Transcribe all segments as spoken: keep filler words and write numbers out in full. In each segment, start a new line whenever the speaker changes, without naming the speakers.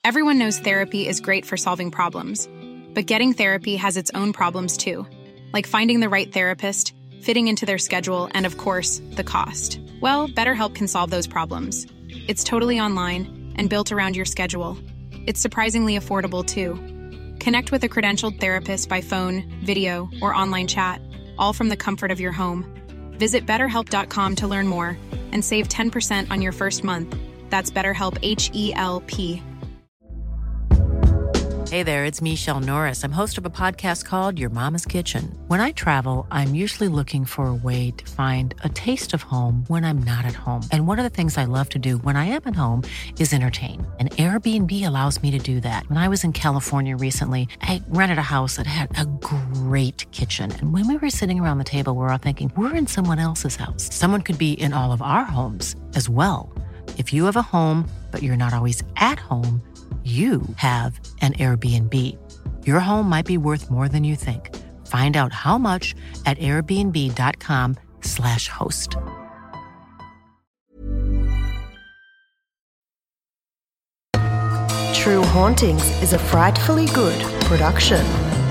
Everyone knows therapy is great for solving problems, but getting therapy has its own problems too, like finding the right therapist, fitting into their schedule, and of course, the cost. Well, BetterHelp can solve those problems. It's totally online and built around your schedule. It's surprisingly affordable too. Connect with a credentialed therapist by phone, video, or online chat, all from the comfort of your home. Visit better help dot com to learn more and save ten percent on your first month. That's BetterHelp, H E L P.
Hey there, it's Michelle Norris. I'm host of a podcast called Your Mama's Kitchen. When I travel, I'm usually looking for a way to find a taste of home when I'm not at home. And one of the things I love to do when I am at home is entertain. And Airbnb allows me to do that. When I was in California recently, I rented a house that had a great kitchen. And when we were sitting around the table, we were all thinking, we're in someone else's house. Someone could be in all of our homes as well. If you have a home, but you're not always at home, you have an Airbnb. Your home might be worth more than you think. Find out how much at airbnb.com slash host.
True Hauntings is a Frightfully Good production.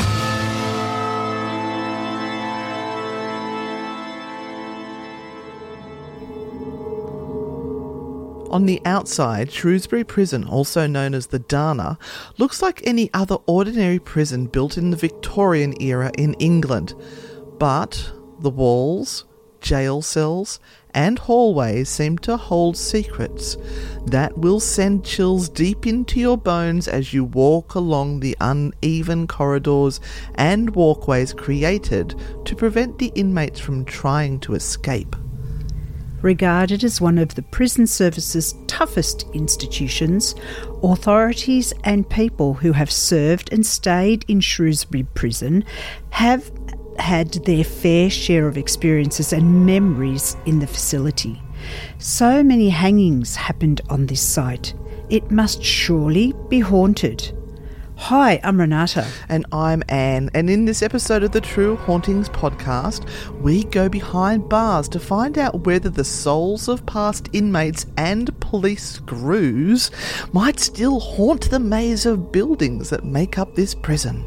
On the outside, Shrewsbury Prison, also known as the Dana, looks like any other ordinary prison built in the Victorian era in England. But the walls, jail cells, and hallways seem to hold secrets that will send chills deep into your bones as you walk along the uneven corridors and walkways created to prevent the inmates from trying to escape.
Regarded as one of the prison service's toughest institutions, authorities and people who have served and stayed in Shrewsbury Prison have had their fair share of experiences and memories in the facility. So many hangings happened on this site. It must surely be haunted. Hi, I'm Renata.
And I'm Anne, and in this episode of the True Hauntings podcast, we go behind bars to find out whether the souls of past inmates and police screws might still haunt the maze of buildings that make up this prison.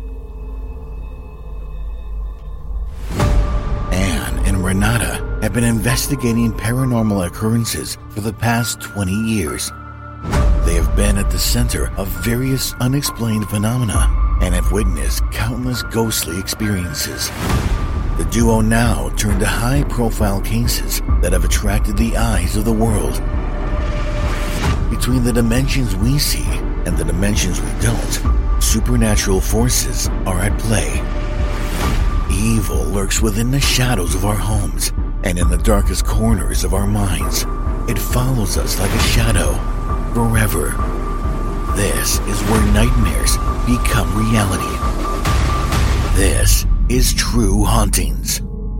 Anne and Renata have been investigating paranormal occurrences for the past twenty years. They have been at the center of various unexplained phenomena and have witnessed countless ghostly experiences. The duo now turn to high-profile cases that have attracted the eyes of the world. Between the dimensions we see and the dimensions we don't, supernatural forces are at play. Evil lurks within the shadows of our homes and in the darkest corners of our minds. It follows us like a shadow, forever. This is where nightmares become reality. This is True Hauntings.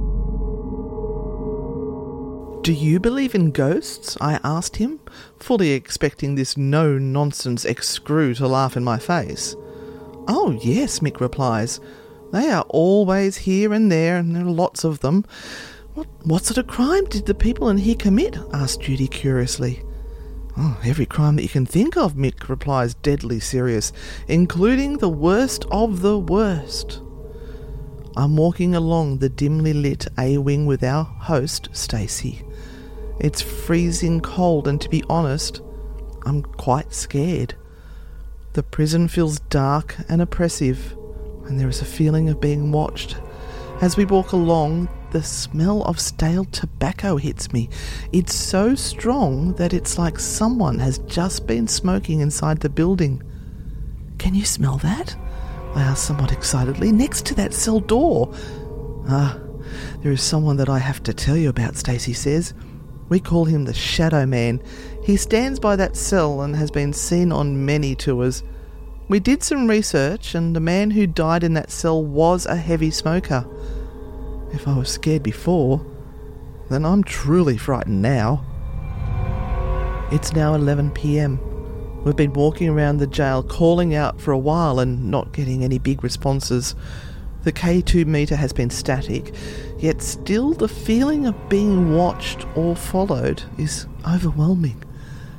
Do you believe in ghosts? I asked him, fully expecting this no-nonsense ex-screw to laugh in my face. Oh yes, Mick replies. They are always here and there, and there are lots of them. What, what sort of crime did the people in here commit? Asked Judy curiously. Oh, every crime that you can think of, Mick replies, deadly serious, including the worst of the worst. I'm walking along the dimly lit A-wing with our host, Stacey. It's freezing cold, and to be honest, I'm quite scared. The prison feels dark and oppressive, and there is a feeling of being watched. As we walk along, the smell of stale tobacco hits me. It's so strong that it's like someone has just been smoking inside the building. Can you smell that? I asked somewhat excitedly. Next to that cell door. Ah, there is someone that I have to tell you about, Stacey says. We call him the Shadow Man. He stands by that cell and has been seen on many tours. We did some research, and the man who died in that cell was a heavy smoker. If I was scared before, then I'm truly frightened now. It's now eleven p.m. We've been walking around the jail calling out for a while and not getting any big responses. The K two meter has been static, yet still the feeling of being watched or followed is overwhelming.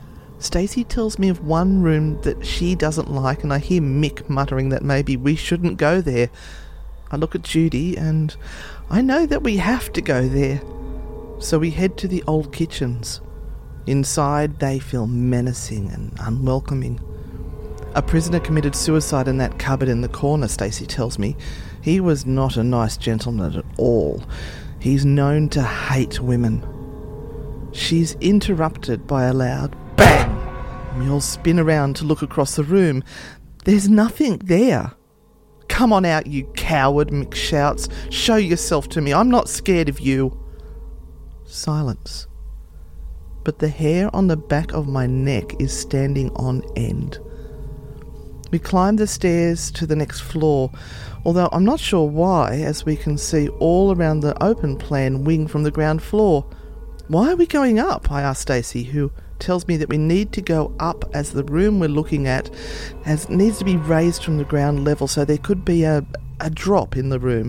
Stacey tells me of one room that she doesn't like, and I hear Mick muttering that maybe we shouldn't go there. I look at Judy and I know that we have to go there. So we head to the old kitchens. Inside, they feel menacing and unwelcoming. A prisoner committed suicide in that cupboard in the corner, Stacey tells me. He was not a nice gentleman at all. He's known to hate women. She's interrupted by a loud bang. We all spin around to look across the room. There's nothing there. Come on out, you coward, Mick shouts. Show yourself to me. I'm not scared of you. Silence. But the hair on the back of my neck is standing on end. We climb the stairs to the next floor, although I'm not sure why, as we can see all around the open plan wing from the ground floor. Why are we going up? I ask Stacey, who tells me that we need to go up as the room we're looking at has needs to be raised from the ground level, so there could be a, a drop in the room.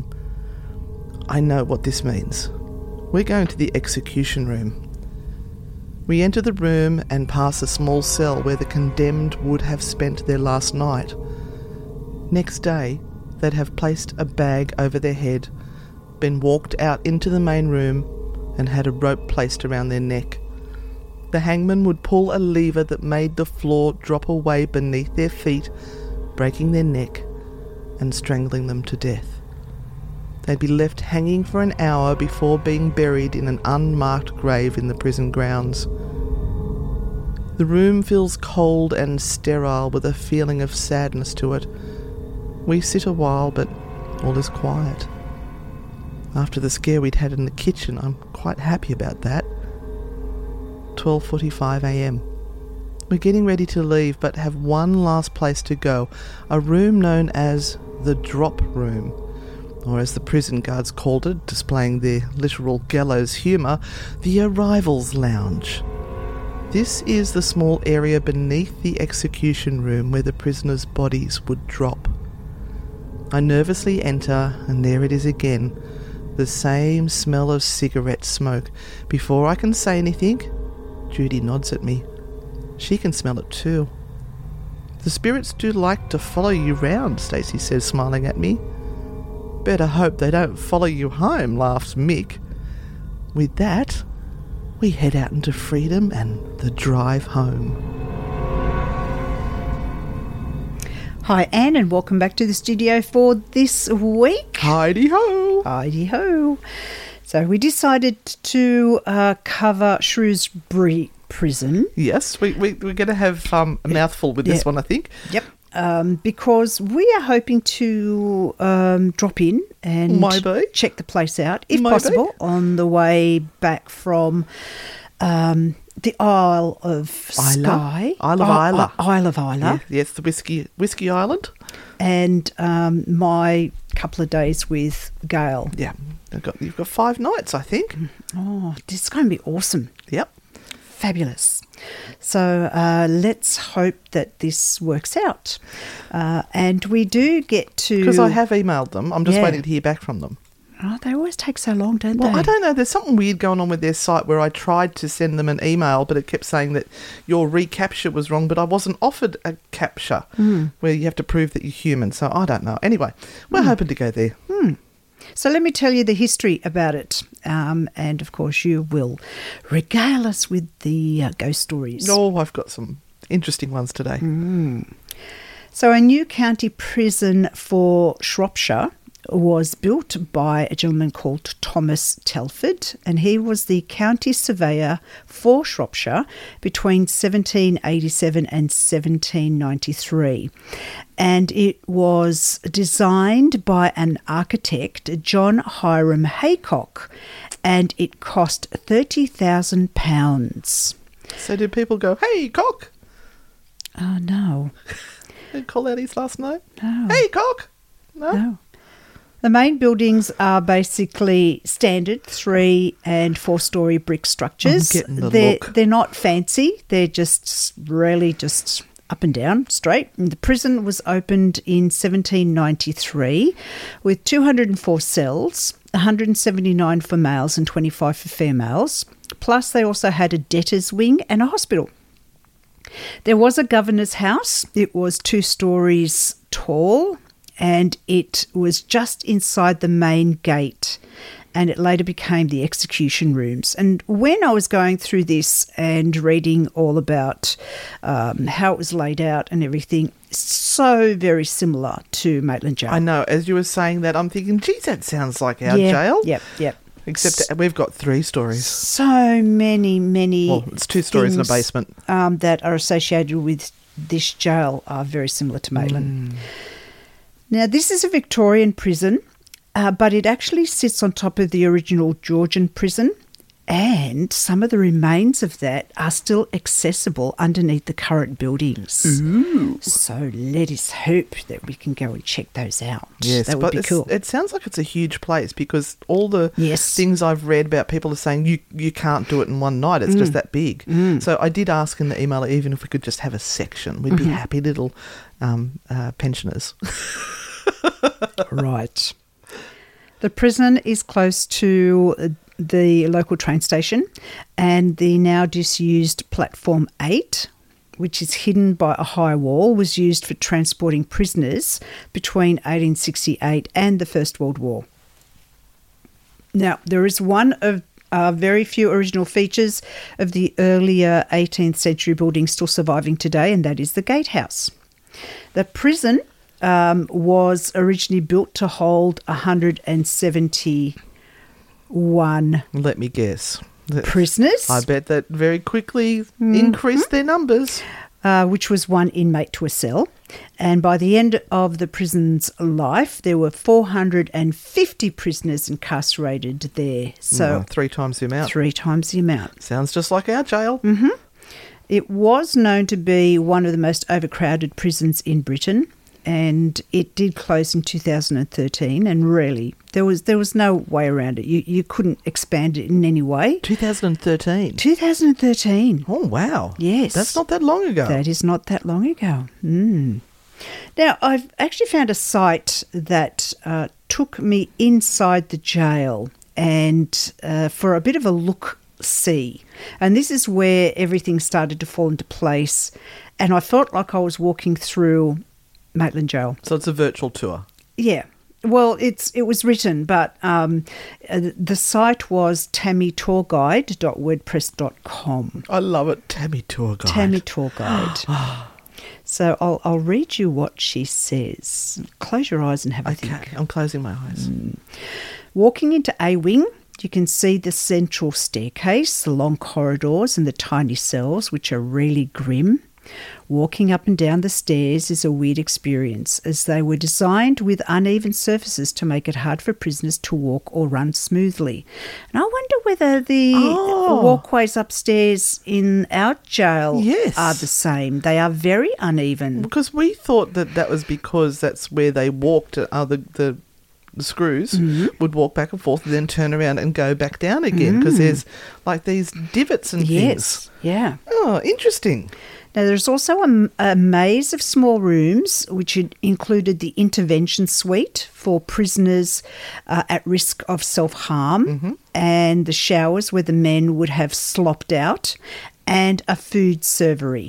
I know what this means. We're going to the execution room. We enter the room and pass a small cell where the condemned would have spent their last night. Next day, they'd have placed a bag over their head, been walked out into the main room, and had a rope placed around their neck. The hangman would pull a lever that made the floor drop away beneath their feet, breaking their neck and strangling them to death. They'd be left hanging for an hour before being buried in an unmarked grave in the prison grounds. The room feels cold and sterile with a feeling of sadness to it. We sit a while, but all is quiet. After the scare we'd had in the kitchen, I'm quite happy about that. twelve forty-five a m. We're getting ready to leave, but have one last place to go, a room known as the drop room, or as the prison guards called it, displaying their literal gallows humour, the arrivals lounge. This is the small area beneath the execution room where the prisoners' bodies would drop. I nervously enter, and there it is again, the same smell of cigarette smoke. Before I can say anything, Judy nods at me. She can smell it too. The spirits do like to follow you round, Stacey says, smiling at me. Better hope they don't follow you home, laughs Mick. With that, we head out into freedom and the drive home.
Hi, Anne, and welcome back to the studio for this week.
Heidi-ho!
Heidi-ho. So we decided to uh, cover Shrewsbury Prison.
Yes, we, we, we're going to have um, a mouthful with this
yeah.
one, I think.
Yep. Um, because we are hoping to um, drop in and
Maybe.
check the place out, if
Maybe.
possible, on the way back from um, the Isle of Skye.
Isle of
I-
Isla.
I- Isle of Isla.
Yeah, yes, the whiskey whiskey island.
And um, my couple of days with Gail.
Yeah, you've got, you've got five nights, I think.
Oh, this is going to be awesome.
Yep.
Fabulous. So uh, let's hope that this works out. Uh, and we do get to...
Because I have emailed them. I'm just
Yeah.
waiting to hear back from them.
Oh, they always take so long, don't
Well,
they?
I don't know. There's something weird going on with their site where I tried to send them an email, but it kept saying that your recapture was wrong, but I wasn't offered a capture
Mm.
where you have to prove that you're human. So I don't know. Anyway, we're
Mm.
hoping to go there.
Hmm. So let me tell you the history about it. Um, and, of course, you will regale us with the uh, ghost stories.
Oh, I've got some interesting ones today.
Mm. So a new county prison for Shropshire was built by a gentleman called Thomas Telford, and he was the county surveyor for Shropshire between seventeen eighty-seven and seventeen ninety-three. And it was designed by an architect, John Hiram Haycock, and it cost thirty thousand pounds.
So did people go, hey, cock?
Oh, no.
Did call out his last name?
No.
Hey, cock? No?
No. The main buildings are basically standard three and four story brick structures.
I'm getting the
they're,
look.
they're not fancy. They're just really just up and down, straight. And the prison was opened in seventeen ninety-three with two hundred four cells, one hundred seventy-nine for males and twenty-five for females. Plus they also had a debtors wing and a hospital. There was a governor's house. It was two stories tall, and it was just inside the main gate, and it later became the execution rooms. And when I was going through this and reading all about um, how it was laid out and everything, so very similar to Maitland Jail.
I know. As you were saying that, I'm thinking, geez, that sounds like our
yeah,
jail.
Yep, yep.
Except S- we've got three stories.
So many, many
Well, it's two stories in a basement.
Um, that are associated with this jail are very similar to Maitland. Mm. Now, this is a Victorian prison, uh, but it actually sits on top of the original Georgian prison, and some of the remains of that are still accessible underneath the current buildings.
Ooh.
So let us hope that we can go and check those out.
Yes,
that would
but
be cool.
It sounds like it's a huge place, because all the
yes.
things I've read about, people are saying you, you can't do it in one night. It's mm. just that big.
Mm.
So I did ask in the email, even if we could just have a section, we'd
mm-hmm.
be happy little um, uh, pensioners.
Right. The prison is close to the local train station and the now disused Platform eight, which is hidden by a high wall, was used for transporting prisoners between eighteen sixty-eight and the First World War. Now, there is one of uh, very few original features of the earlier eighteenth century building still surviving today, and that is the gatehouse. The prison um, was originally built to hold one hundred seventy One
Let me guess.
prisoners.
I bet that very quickly mm-hmm. increased their numbers.
Uh, which was one inmate to a cell. And by the end of the prison's life, there were four hundred fifty prisoners incarcerated there. So
oh, three times the amount.
Three times the amount.
Sounds just like our jail.
Mm-hmm. It was known to be one of the most overcrowded prisons in Britain. And it did close in two thousand thirteen, and really, there was there was no way around it. You you couldn't expand it in any way.
twenty thirteen
twenty thirteen
Oh, wow.
Yes.
That's not that long ago.
That is not that long ago. Mm. Now, I've actually found a site that uh, took me inside the jail and uh, for a bit of a look-see. And this is where everything started to fall into place. And I felt like I was walking through Maitland Jail.
So it's a virtual tour.
Yeah. Well, it's it was written, but um, uh, the site was tammy tour guide dot wordpress dot com.
I love it. Tammy Tour Guide.
Tammy Tour Guide. So I'll I'll read you what she says. Close your eyes and have a
okay,
think.
I'm closing my eyes.
Mm. Walking into A Wing, you can see the central staircase, the long corridors and the tiny cells, which are really grim. Walking up and down the stairs is a weird experience, as they were designed with uneven surfaces to make it hard for prisoners to walk or run smoothly. And I wonder whether the
oh.
walkways upstairs in our jail
yes.
are the same. They are very uneven.
Because we thought that that was because that's where they walked, uh, the, the, the screws mm-hmm. would walk back and forth and then turn around and go back down again, because mm. there's like these divots and
yes.
things.
Yeah.
Oh, interesting.
Now, there's also a, a maze of small rooms, which had included the intervention suite for prisoners uh, at risk of self-harm, mm-hmm. and the showers where the men would have slopped out, and a food servery.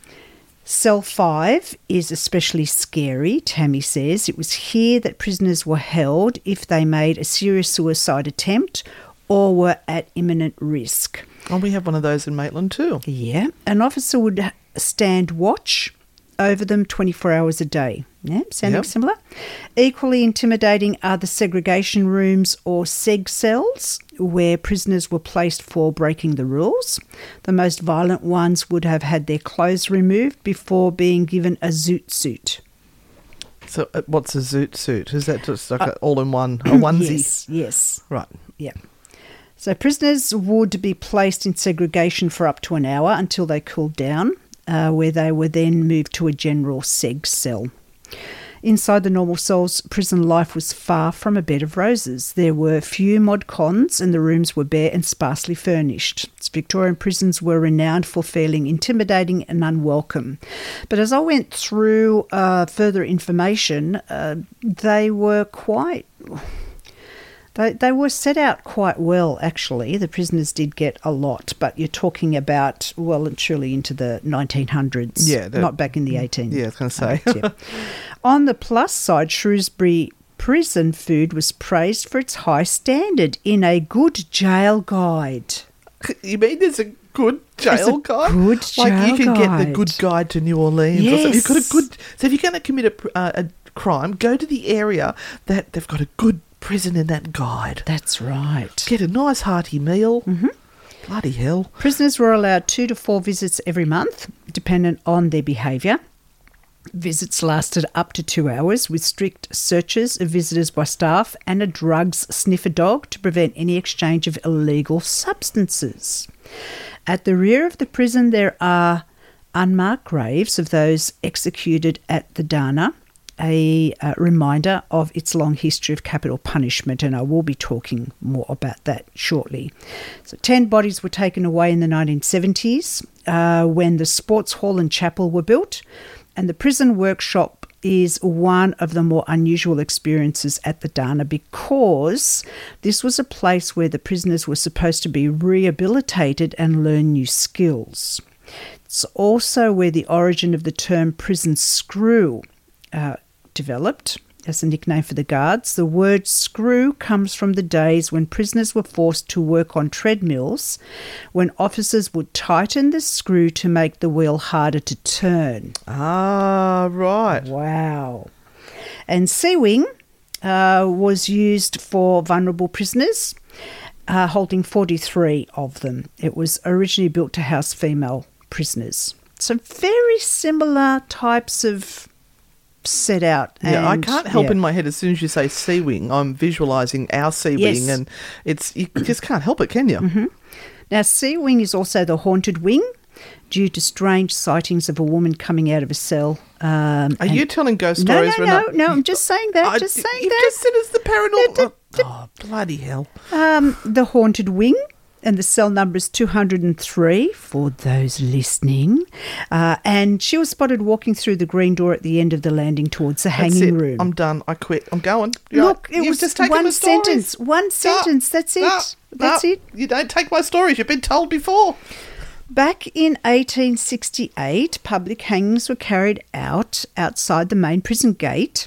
Cell five is especially scary, Tammy says. It was here that prisoners were held if they made a serious suicide attempt or were at imminent risk.
Oh, we have one of those in Maitland too.
Yeah. An officer would stand watch over them twenty-four hours a day. Yeah, sounding yep. similar. Equally intimidating are the segregation rooms or seg cells, where prisoners were placed for breaking the rules. The most violent ones would have had their clothes removed before being given a zoot suit.
So uh, what's a zoot suit? Is that just like uh, an all-in-one, a onesie?
Yes, yes.
Right.
Yeah. So prisoners would be placed in segregation for up to an hour until they cooled down, uh, where they were then moved to a general seg cell. Inside the normal cells, prison life was far from a bed of roses. There were few mod cons and the rooms were bare and sparsely furnished. Victorian prisons were renowned for feeling intimidating and unwelcome. But as I went through uh, further information, uh, they were quite... They, they were set out quite well, actually. The prisoners did get a lot, but you're talking about well and truly into the nineteen hundreds,
Yeah, that-
not back in the eighteen.
Yeah, I was going to say.
Yeah. On the plus side, Shrewsbury prison food was praised for its high standard in a good jail guide.
You mean there's a good jail
There's a
guide?
good
Like you
jail
can get the
guide.
good guide to New Orleans. Or something. You've got a
Yes.
good. So if you're going to commit a, pr- uh, a crime, go to the area that they've got a good prison in that guide.
That's right.
Get a nice hearty meal. Mm-hmm. Bloody hell.
Prisoners were allowed two to four visits every month, dependent on their behaviour. Visits lasted up to two hours with strict searches of visitors by staff and a drugs sniffer dog to prevent any exchange of illegal substances. At the rear of the prison there are unmarked graves of those executed at the Dana, a uh, reminder of its long history of capital punishment, and I will be talking more about that shortly. So ten bodies were taken away in the nineteen seventies uh, when the sports hall and chapel were built, and the prison workshop is one of the more unusual experiences at the Dana because this was a place where the prisoners were supposed to be rehabilitated and learn new skills. It's also where the origin of the term prison screw uh, developed as a nickname for the guards. The word screw comes from the days when prisoners were forced to work on treadmills, when officers would tighten the screw to make the wheel harder to turn.
Ah, right.
Wow. And Sea Wing uh, was used for vulnerable prisoners, uh, holding forty-three of them. It was originally built to house female prisoners. So very similar types of set out.
Yeah, I
and-
can't help
yeah.
in my head as soon as you say sea wing, I'm visualising our sea
Yes.
wing, and it's you just can't help it, can you?
Mm-hmm. Now, Sea Wing is also the haunted wing due to strange sightings of a woman coming out of a cell. Um,
Are
and-
you telling ghost
No,
stories?
no,
when
no,
I-
no, I'm just saying that,
I-
just saying
you've
that.
just said it's the paranormal. Oh, bloody hell.
Um, the haunted wing, and the cell number is two hundred three for those listening. Uh, and she was spotted walking through the green door at the end of the landing towards the
That's
hanging
it.
room.
I'm done. I quit. I'm going. You're
Look,
right.
it
You've
was
just taken
one
my stories.
sentence. One sentence. That's it.
No,
That's
no,
it.
You don't take my stories. You've been told before.
Back in eighteen sixty-eight, public hangings were carried out outside the main prison gate.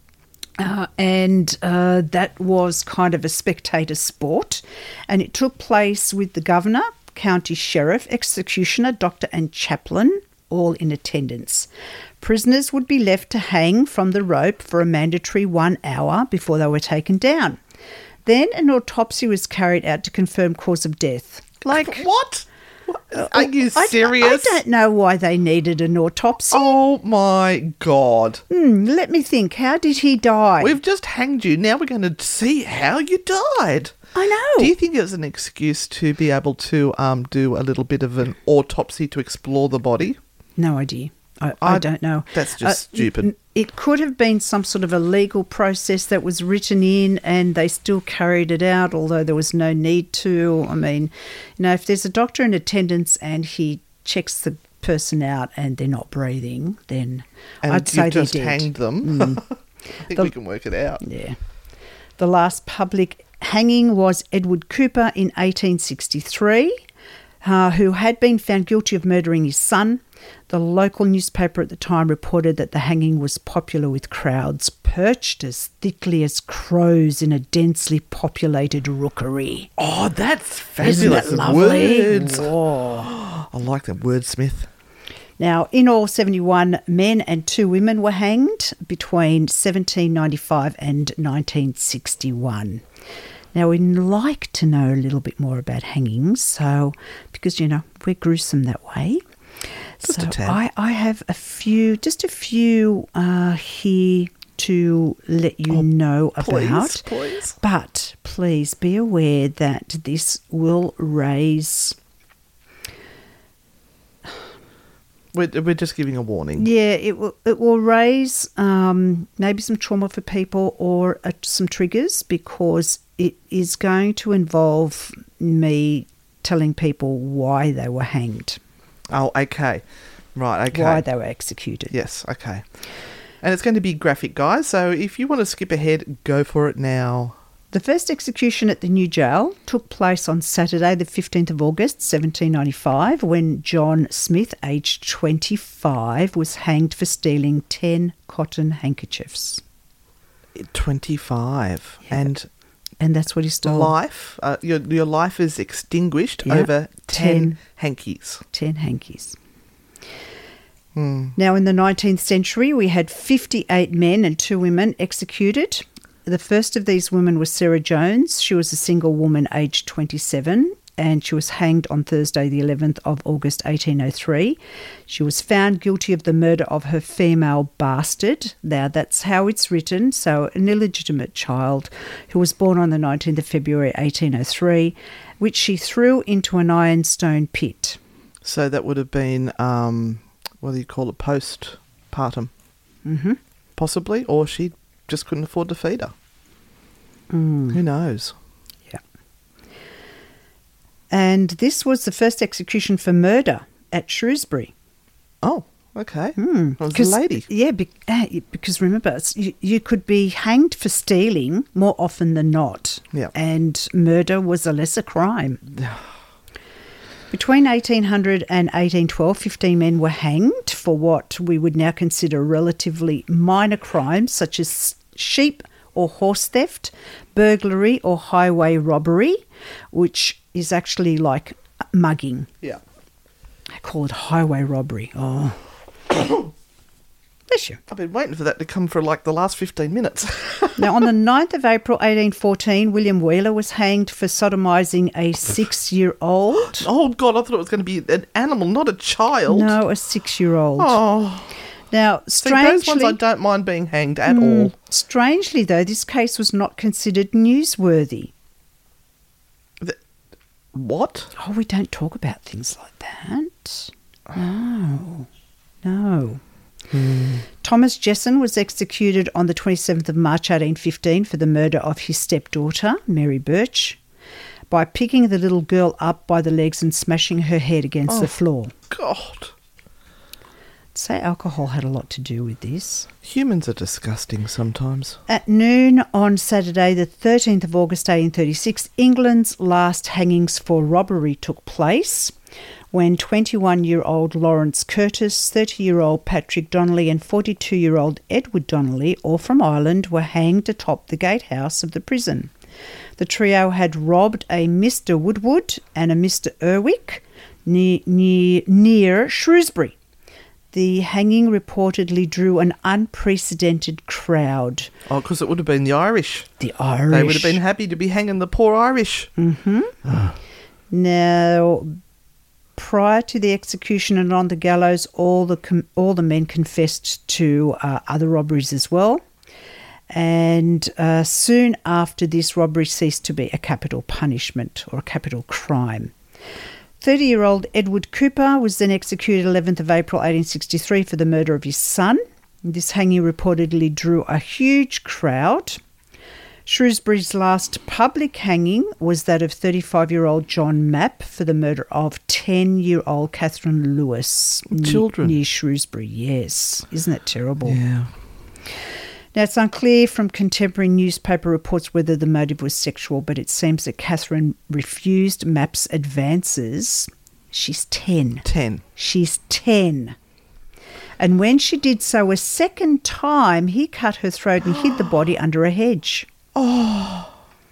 Uh, and uh, that was kind of a spectator sport. And it took place with the governor, county sheriff, executioner, doctor and chaplain, all in attendance. Prisoners would be left to hang from the rope for a mandatory one hour before they were taken down. Then an autopsy was carried out to confirm cause of death. Like,
What? What? Are you
I-
serious?
I, don't know why they needed an autopsy.
Oh my God.
Hmm, let me think. How did he die?
We've just hanged you. Now we're going to see how you died.
I know.
Do you think it was an excuse to be able to um, do a little bit of an autopsy to explore the body?
No idea. I, I,
I-
don't know.
that's just
Uh,
stupid.
n- It could have been some sort of a legal process that was written in and they still carried it out, although there was no need to. I mean, you know, if there's a doctor in attendance and he checks the person out and they're not breathing, then
And
I'd
you've
say they're
just
dead.
hanged them. I think
The-
we can work it out.
Yeah. The last public hanging was Edward Cooper in eighteen sixty-three, uh, who had been found guilty of murdering his son. The local newspaper at the time reported that the hanging was popular with crowds perched as thickly as crows in a densely populated rookery.
Oh, that's
Isn't
fabulous.
that lovely?
Words.
Whoa.
I like that wordsmith.
Now, in all, seventy-one men and two women were hanged between seventeen ninety-five and nineteen sixty-one. Now, we'd like to know a little bit more about hangings, so because, you know, we're gruesome that way.
Just
so
a tad.
I, I have a few, just a few uh, here to let you know
Please,
about.
please.
But please be aware that this will raise...
We're, we're just giving a warning.
Yeah, it will it will raise um, maybe some trauma for people or uh, some triggers because it is going to involve me telling people why they were hanged,
Oh, okay. Right, okay.
why they were executed.
Yes, okay. And it's going to be graphic, guys, so if you want to skip ahead, go for it now.
The first execution at the new jail took place on Saturday, the fifteenth of August, seventeen ninety-five, when John Smith, aged twenty-five, was hanged for stealing ten cotton handkerchiefs.
twenty-five.
Yeah.
And
And that's what he stole.
life, uh, your, your life is extinguished
Yeah.
over ten,
ten
hankies.
ten hankies.
Hmm.
Now, in the nineteenth century, we had fifty-eight men and two women executed. The first of these women was Sarah Jones. She was a single woman aged twenty-seven, and she was hanged on Thursday, the eleventh of August, eighteen oh three. She was found guilty of the murder of her female bastard. Now, that's how it's written. So, an illegitimate child who was born on the nineteenth of February, eighteen oh three, which she threw into an ironstone pit.
So that would have been, um, what do you call it, postpartum?
Mm-hmm.
Possibly, or she just couldn't afford to feed her.
Mm.
Who knows?
Yeah. And this was the first execution for murder at Shrewsbury.
Oh, okay.
Mm.
It was a
'Cause-
lady.
Yeah, be, uh, because remember, it's- you, you could be hanged for stealing more often than not.
Yeah.
And murder was a lesser crime. Between eighteen hundred and eighteen twelve, fifteen men were hanged for what we would now consider relatively minor crimes, such as sheep or horse theft, burglary or highway robbery, which is actually like mugging.
Yeah.
I call it highway robbery. Oh. Bless you.
I've been waiting for that to come for like the last fifteen minutes.
Now, on the ninth of April, eighteen fourteen, William Wheeler was hanged for sodomising a six-year-old.
Oh, God, I thought it was going to be an animal, not a child.
No, a six-year-old.
Oh.
Now,
See,
strangely,
those ones I don't mind being hanged at
Mm,
all.
strangely, though, this case was not considered newsworthy.
The- what?
Oh, we don't talk about things like that. No, no. Thomas Jesson was executed on the twenty-seventh of March eighteen fifteen for the murder of his stepdaughter, Mary Birch, by picking the little girl up by the legs and smashing her head against
Oh.
the floor.
God.
I'd say alcohol had a lot to do with this.
Humans are disgusting sometimes.
At noon on Saturday, the thirteenth of August eighteen thirty-six, England's last hangings for robbery took place when twenty-one-year-old Lawrence Curtis, thirty-year-old Patrick Donnelly and forty-two-year-old Edward Donnelly, all from Ireland, were hanged atop the gatehouse of the prison. The trio had robbed a Mister Woodward and a Mister Erwick near, near, near Shrewsbury. The hanging reportedly drew an unprecedented crowd.
Oh, because it would have been the Irish.
The Irish.
They would have been happy to be hanging the poor Irish.
Now, prior to the execution and on the gallows, all the com- all the men confessed to uh, other robberies as well. And uh, soon after this, robbery ceased to be a capital punishment or a capital crime. thirty-year-old Edward Cooper was then executed eleventh of April eighteen sixty-three for the murder of his son. This hanging reportedly drew a huge crowd. Shrewsbury's last public hanging was that of thirty-five-year-old John Mapp for the murder of ten-year-old Catherine Lewis.
Children.
Near Shrewsbury, yes. Isn't that terrible?
Yeah.
Now, it's unclear from contemporary newspaper reports whether the motive was sexual, but it seems that Catherine refused Mapp's advances. She's ten.
Ten.
She's ten. And when she did so a second time, he cut her throat and hid the body under a hedge. Oh.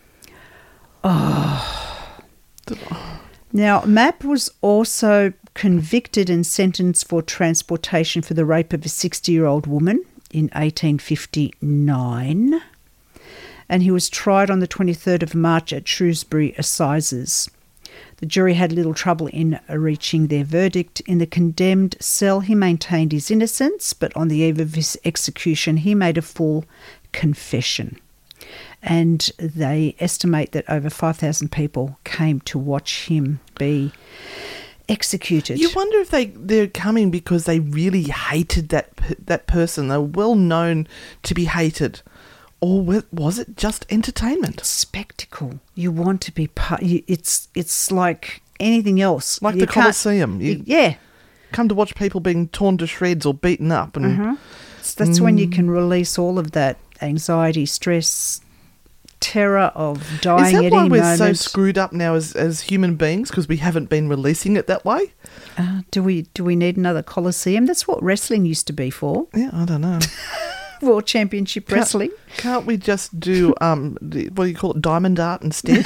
Oh. Now, Mapp was also convicted and sentenced for transportation for the rape of a sixty-year-old woman in eighteen fifty-nine, and he was tried on the twenty-third of March at Shrewsbury Assizes. The jury had little trouble in reaching their verdict. In the condemned cell, he maintained his innocence, but on the eve of his execution, he made a full confession. And they estimate that over five thousand people came to watch him be executed.
You wonder if they, they're coming because they really hated that p- that person. They were well known to be hated. Or wa- was it just entertainment?
Spectacle. You want to be part. You, it's it's like anything else.
Like
You
the
can't-
Colosseum. You
yeah.
come to watch people being torn to shreds or beaten up. And
So that's when you can release all of that anxiety, stress, terror of dying
Is that
at
why
any
we're
moment.
so screwed up now as, as human beings because we haven't been releasing it that way?
Uh, do we do we need another Colosseum? That's what wrestling used to be for.
Yeah, I don't know.
World Championship
Can't-
Wrestling.
Can't we just do, um, the, what do you call it, diamond art instead?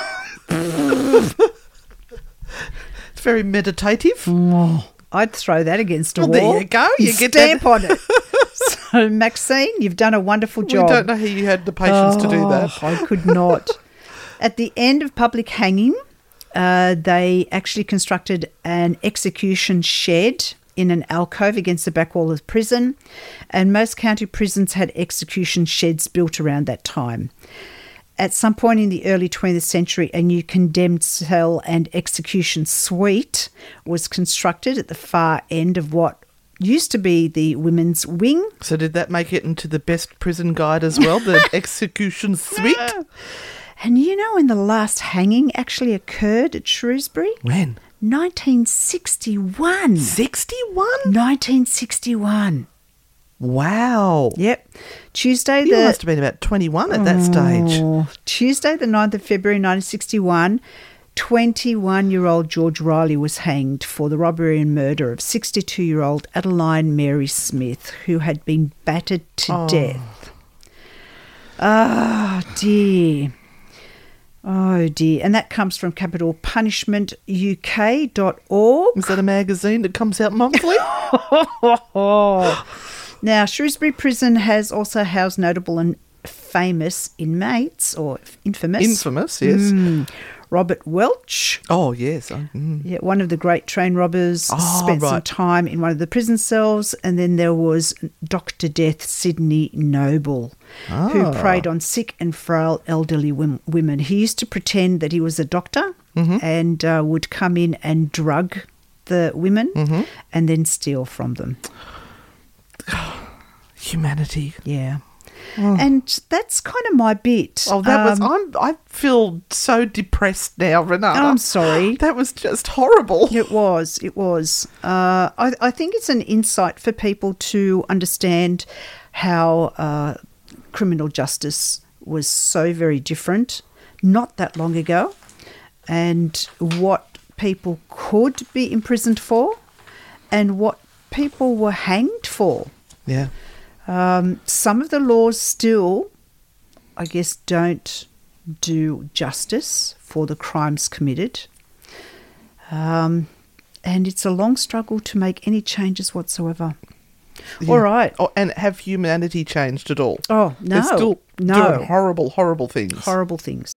It's very meditative.
Oh, I'd throw that against a
Well,
wall.
there you go. You
and
get
stamp
that.
on it. So, Maxine, you've done a wonderful
We
job.
don't know how you had the patience to do that.
Oh, I could not. At the end of public hanging, uh, they actually constructed an execution shed in an alcove against the back wall of the prison, and most county prisons had execution sheds built around that time. At some point in the early twentieth century, a new condemned cell and execution suite was constructed at the far end of what used to be the women's wing.
So did that make it into the best prison guide as well, the execution suite?
And you know when the last hanging actually occurred at Shrewsbury?
When?
nineteen sixty-one.
sixty-one?
nineteen sixty-one.
Wow.
Yep. Tuesday
You
the
must have been about twenty-one at that stage.
Oh, Tuesday the ninth of February nineteen sixty-one, twenty-one-year-old George Riley was hanged for the robbery and murder of sixty-two-year-old Adeline Mary Smith, who had been battered to
Oh.
death. Ah, dear. Oh, dear. And that comes from capital punishment U K dot org.
Is that a magazine that comes out monthly?
Now, Shrewsbury Prison has also housed notable and famous inmates, or infamous.
Infamous, yes.
Mm. Robert Welch,
Oh, yes. I- mm.
yeah, one of the great train robbers,
Oh,
spent some
right.
time in one of the prison cells. And then there was Doctor Death Sidney Noble, who
Ah.
preyed on sick and frail elderly wom- women. He used to pretend that he was a doctor
Mm-hmm.
and uh, would come in and drug the women
Mm-hmm.
and then steal from them.
Humanity.
Yeah. And that's kind of my bit.
Oh, that was.
Um,
I'm. I feel so depressed now, Renata.
I'm sorry.
That was just horrible.
It was. It was. Uh, I, I think it's an insight for people to understand how uh, criminal justice was so very different not that long ago, and what people could be imprisoned for, and what people were hanged for.
Yeah.
Um, some of the laws still, I guess, don't do justice for the crimes committed. Um, and it's a long struggle to make any changes whatsoever.
Yeah.
All right.
Oh, and have humanity changed at all?
Oh, no.
They're still
no.
doing horrible, horrible things.
Horrible things.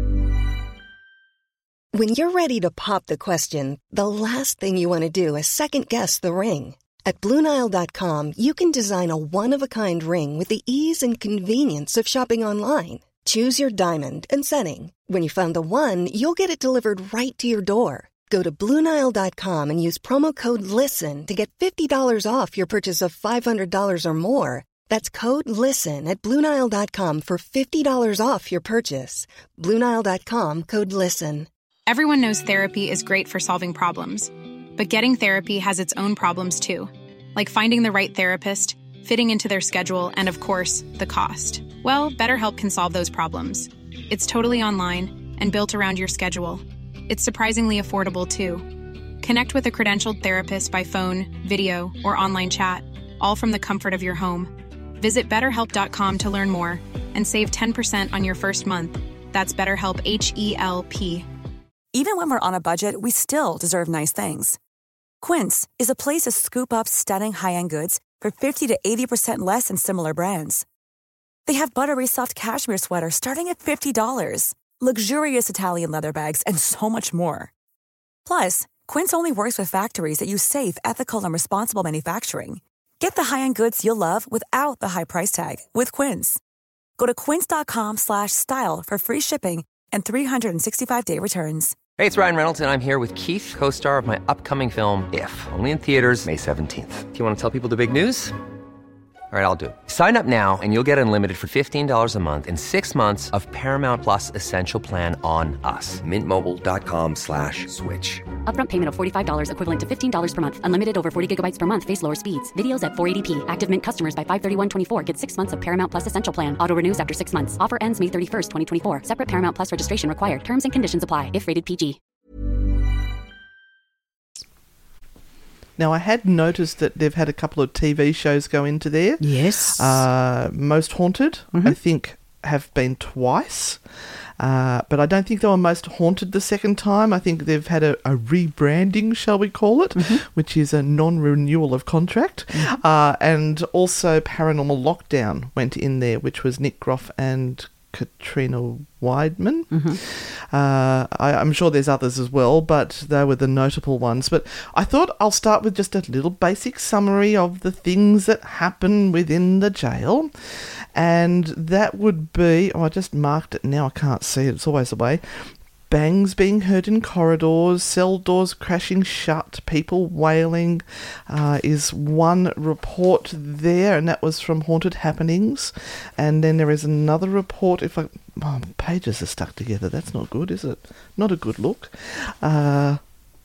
When you're ready to pop the question, the last thing you want to do is second-guess the ring. At Blue Nile dot com, you can design a one-of-a-kind ring with the ease and convenience of shopping online. Choose your diamond and setting. When you find the one, you'll get it delivered right to your door. Go to Blue Nile dot com and use promo code LISTEN to get fifty dollars off your purchase of five hundred dollars or more. That's code LISTEN at Blue Nile dot com for fifty dollars off your purchase. Blue Nile dot com, code LISTEN.
Everyone knows therapy is great for solving problems, but getting therapy has its own problems too, like finding the right therapist, fitting into their schedule, and of course, the cost. Well, BetterHelp can solve those problems. It's totally online and built around your schedule. It's surprisingly affordable too. Connect with a credentialed therapist by phone, video, or online chat, all from the comfort of your home. Visit better help dot com to learn more and save ten percent on your first month. That's BetterHelp, H E L P.
Even when we're on a budget, we still deserve nice things. Quince is a place to scoop up stunning high-end goods for fifty to eighty percent less than similar brands. They have buttery soft cashmere sweaters starting at fifty dollars, luxurious Italian leather bags, and so much more. Plus, Quince only works with factories that use safe, ethical, and responsible manufacturing. Get the high-end goods you'll love without the high price tag with Quince. Go to quince dot com slash style for free shipping and three sixty-five day returns.
Hey, it's Ryan Reynolds, and I'm here with Keith, co-star of my upcoming film, If, only in theaters May seventeenth. Do you want to tell people the big news? All right, I'll do it. Sign up now and you'll get unlimited for fifteen dollars a month and six months of Paramount Plus Essential Plan on us. Mint Mobile dot com slash switch.
Upfront payment of forty-five dollars equivalent to fifteen dollars per month. Unlimited over forty gigabytes per month. Face lower speeds. Videos at four eighty p. Active Mint customers by five thirty-one twenty-four get six months of Paramount Plus Essential Plan. Auto renews after six months. Offer ends May thirty-first, twenty twenty-four. Separate Paramount Plus registration required. Terms and conditions apply if rated P G.
Now, I had noticed that they've had a couple of T V shows go into there.
Yes.
Uh, Most Haunted, mm-hmm. I think, have been twice. Uh, but I don't think they were Most Haunted the second time. I think they've had a, a rebranding, shall we call it, mm-hmm. which is a non-renewal of contract. Mm-hmm. Uh, and also Paranormal Lockdown went in there, which was Nick Groff and Katrina Weidman. Mm-hmm. Uh, I, I'm sure there's others as well, but they were the notable ones. But I thought I'll start with just a little basic summary of the things that happen within the jail. And that would be, oh, I just marked it now, I can't see it, it's always away. Bangs being heard in corridors, cell doors crashing shut, people wailing uh, is one report there, and that was from Haunted Happenings. And then there is another report, if I... Oh, pages are stuck together, that's not good, is it? Not a good look. Uh,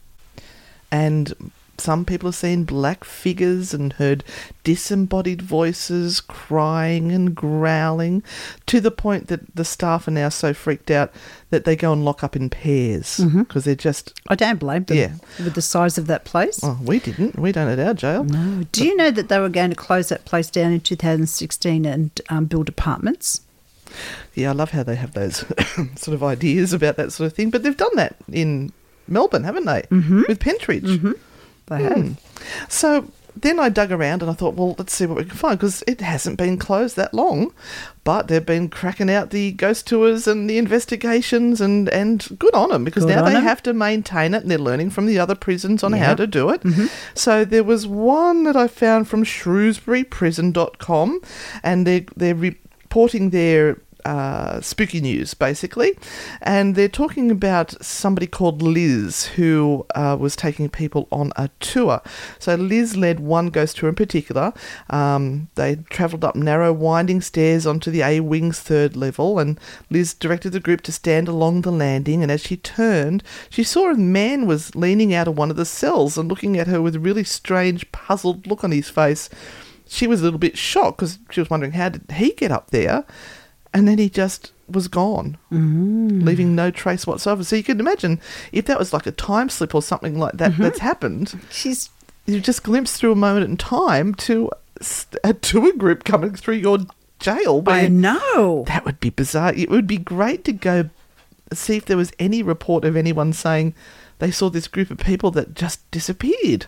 and... Some people have seen black figures and heard disembodied voices crying and growling, to the point that the staff are now so freaked out that they go and lock up in pairs because mm-hmm. they're just...
I don't blame them
yeah.
with the size of that place.
Oh, we didn't. We don't at our jail.
No. Do you know that they were going to close that place down in two thousand sixteen and um, build apartments?
Yeah, I love how they have those sort of ideas about that sort of thing. But they've done that in Melbourne, haven't they? Mm-hmm. With Pentridge.
Mm-hmm. They have.
Mm. So then I dug around and I thought, well, let's see what we can find, because it hasn't been closed that long, but they've been cracking out the ghost tours and the investigations, and, and good on them, because good now they them. have to maintain it, and they're learning from the other prisons on yep. how to do it. Mm-hmm. So there was one that I found from shrewsbury prison dot com, and they're, they're reporting their Uh, spooky news, basically, and they're talking about somebody called Liz who uh, was taking people on a tour. So Liz led one ghost tour in particular. Um, they travelled up narrow winding stairs onto the A Wing's third level, and Liz directed the group to stand along the landing, and as she turned, she saw a man was leaning out of one of the cells and looking at her with a really strange, puzzled look on his face. She was a little bit shocked because she was wondering, how did he get up there? And then he just was gone, mm. leaving no trace whatsoever. So you can imagine if that was like a time slip or something like that mm-hmm. that's happened. She's you just glimpsed through a moment in time to a tour group coming through your jail.
I know.
That would be bizarre. It would be great to go see if there was any report of anyone saying they saw this group of people that just disappeared.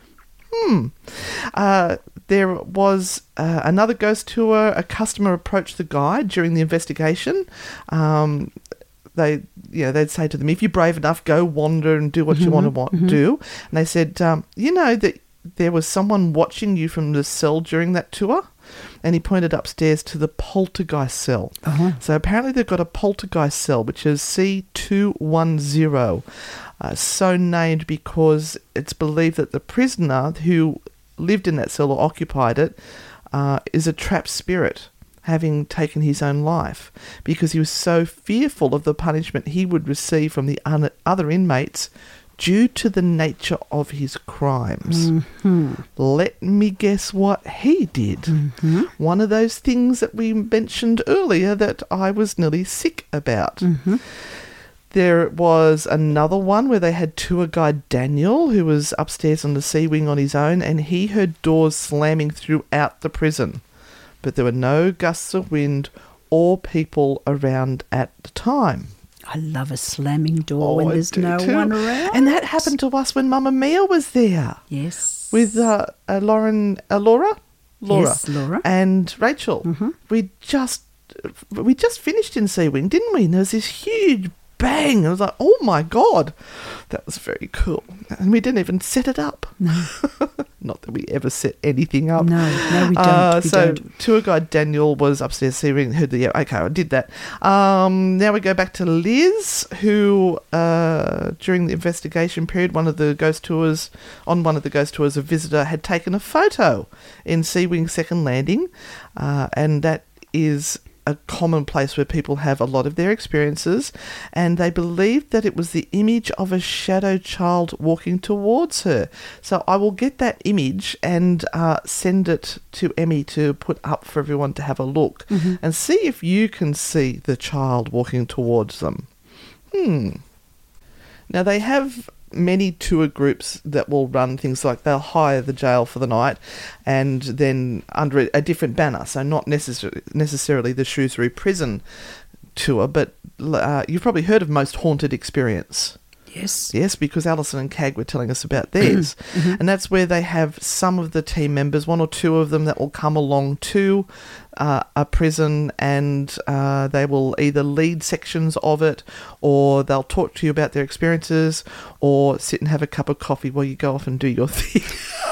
Hmm. Uh, there was uh, another ghost tour. A customer approached the guide during the investigation. Um, they, you know, they'd say to them, if you're brave enough, go wander and do what mm-hmm, you want to want mm-hmm. do. And they said, um, you know that there was someone watching you from the cell during that tour? And he pointed upstairs to the poltergeist cell. Uh-huh. So apparently they've got a poltergeist cell, which is C two one zero. Uh, so named because it's believed that the prisoner who lived in that cell or occupied it uh, is a trapped spirit, having taken his own life, because he was so fearful of the punishment he would receive from the un- other inmates due to the nature of his crimes. Mm-hmm. Let me guess what he did. Mm-hmm. One of those things that we mentioned earlier that I was nearly sick about. Mm-hmm. There was another one where they had tour guide Daniel, who was upstairs on the C Wing on his own, and he heard doors slamming throughout the prison. But there were no gusts of wind or people around at the time.
I love a slamming door oh, when there's no too. one around.
And that happened to us when Mamma Mia was there.
Yes.
With uh, uh, Lauren, uh, Laura? Laura.
Yes, Laura.
And Rachel. Mm-hmm. We just we just finished in C Wing, didn't we? And there was this huge bang. I was like, oh my God, that was very cool. And we didn't even set it up.
No.
Not that we ever set anything up.
No, no, we don't.
Uh,
we
so
don't.
tour guide Daniel was upstairs seeing who the yeah, okay, I did that. Um, now we go back to Liz, who uh, during the investigation period, one of the ghost tours on one of the ghost tours, a visitor had taken a photo in Sea Wing Second Landing, uh, and that is a common place where people have a lot of their experiences, and they believed that it was the image of a shadow child walking towards her. So I will get that image and uh, send it to Emmy to put up for everyone to have a look mm-hmm. and see if you can see the child walking towards them. Hmm. Now they have many tour groups that will run things like they'll hire the jail for the night and then under a different banner, so not necessarily necessarily the Shrewsbury Prison tour, but uh, you've probably heard of Most Haunted Experience.
Yes.
Yes, because Alison and Cag were telling us about theirs. Mm-hmm. And that's where they have some of the team members, one or two of them, that will come along to uh, a prison, and uh, they will either lead sections of it, or they'll talk to you about their experiences, or sit and have a cup of coffee while you go off and do your thing.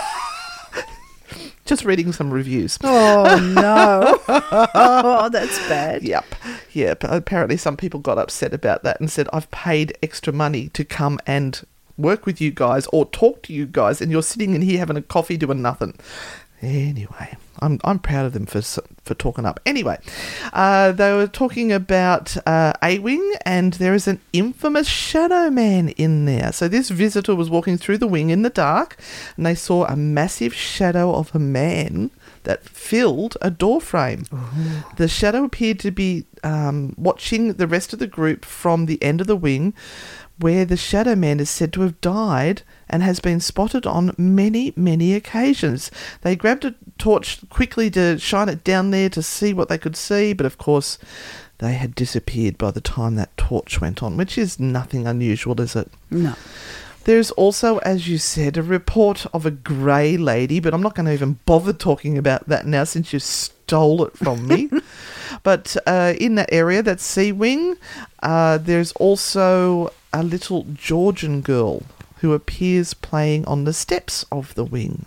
Just reading some reviews.
Oh, no. Oh, that's bad.
Yep. Yeah, but apparently some people got upset about that and said, I've paid extra money to come and work with you guys or talk to you guys, and you're sitting in here having a coffee doing nothing. Anyway, I'm I'm proud of them for for talking up. Anyway, uh, they were talking about uh, A-Wing, and there is an infamous shadow man in there. So this visitor was walking through the wing in the dark, and they saw a massive shadow of a man that filled a door frame. Ooh. The shadow appeared to be um, watching the rest of the group from the end of the wing, where the shadow man is said to have died and has been spotted on many, many occasions. They grabbed a torch quickly to shine it down there to see what they could see, but of course they had disappeared by the time that torch went on, which is nothing unusual, is it?
No.
There's also, as you said, a report of a grey lady, but I'm not going to even bother talking about that now since you stole it from me. But uh, in that area, that Sea Wing, uh, there's also a little Georgian girl who appears playing on the steps of the wing.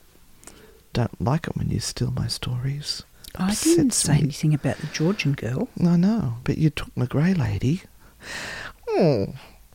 Don't like it when you steal my stories.
I didn't say me. anything about the Georgian girl.
I know, but you took my grey lady. Oh.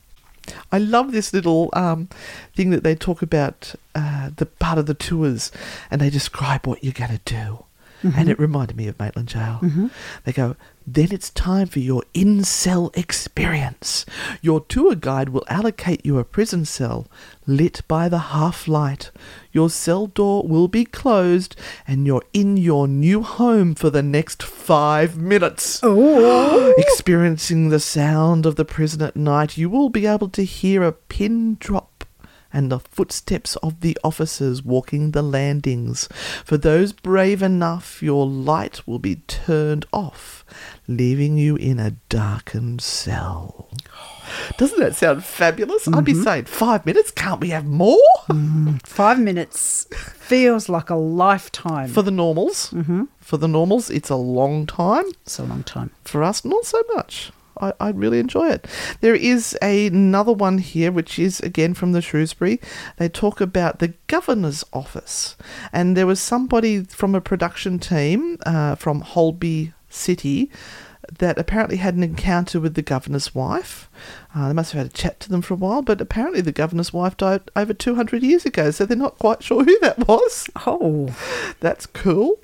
I love this little um, thing that they talk about, uh, the part of the tours, and they describe what you're going to do. Mm-hmm. And it reminded me of Maitland Jail. Mm-hmm. They go, then it's time for your in-cell experience. Your tour guide will allocate you a prison cell lit by the half-light. Your cell door will be closed and you're in your new home for the next five minutes. Oh. Experiencing the sound of the prison at night, you will be able to hear a pin drop and the footsteps of the officers walking the landings. For those brave enough, your light will be turned off, leaving you in a darkened cell. Doesn't that sound fabulous? Mm-hmm. I'd be saying, five minutes? Can't we have more?
Mm, five minutes feels like a lifetime.
For the normals. Mm-hmm. For the normals, it's a long time.
It's a long time.
For us, not so much. I, I really enjoy it. There is a, another one here, which is, again, from the Shrewsbury. They talk about the governor's office. And there was somebody from a production team uh, from Holby City that apparently had an encounter with the governor's wife. Uh, they must have had a chat to them for a while, but apparently the governor's wife died over two hundred years ago, so they're not quite sure who that was.
Oh.
That's cool.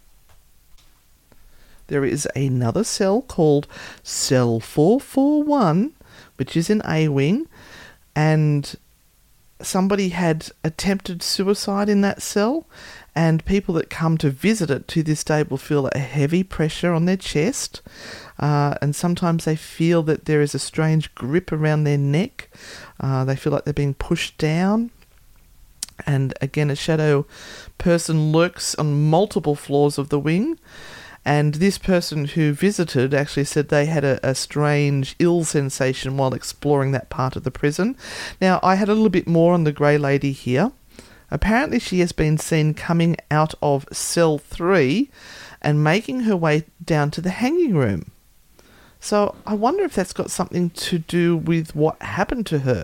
There is another cell called Cell four forty-one, which is in A-Wing, and somebody had attempted suicide in that cell, and people that come to visit it to this day will feel a heavy pressure on their chest, uh, and sometimes they feel that there is a strange grip around their neck. Uh, they feel like they're being pushed down. And again, a shadow person lurks on multiple floors of the wing. And this person who visited actually said they had a, a strange ill sensation while exploring that part of the prison. Now, I had a little bit more on the grey lady here. Apparently she has been seen coming out of cell three and making her way down to the hanging room. So I wonder if that's got something to do with what happened to her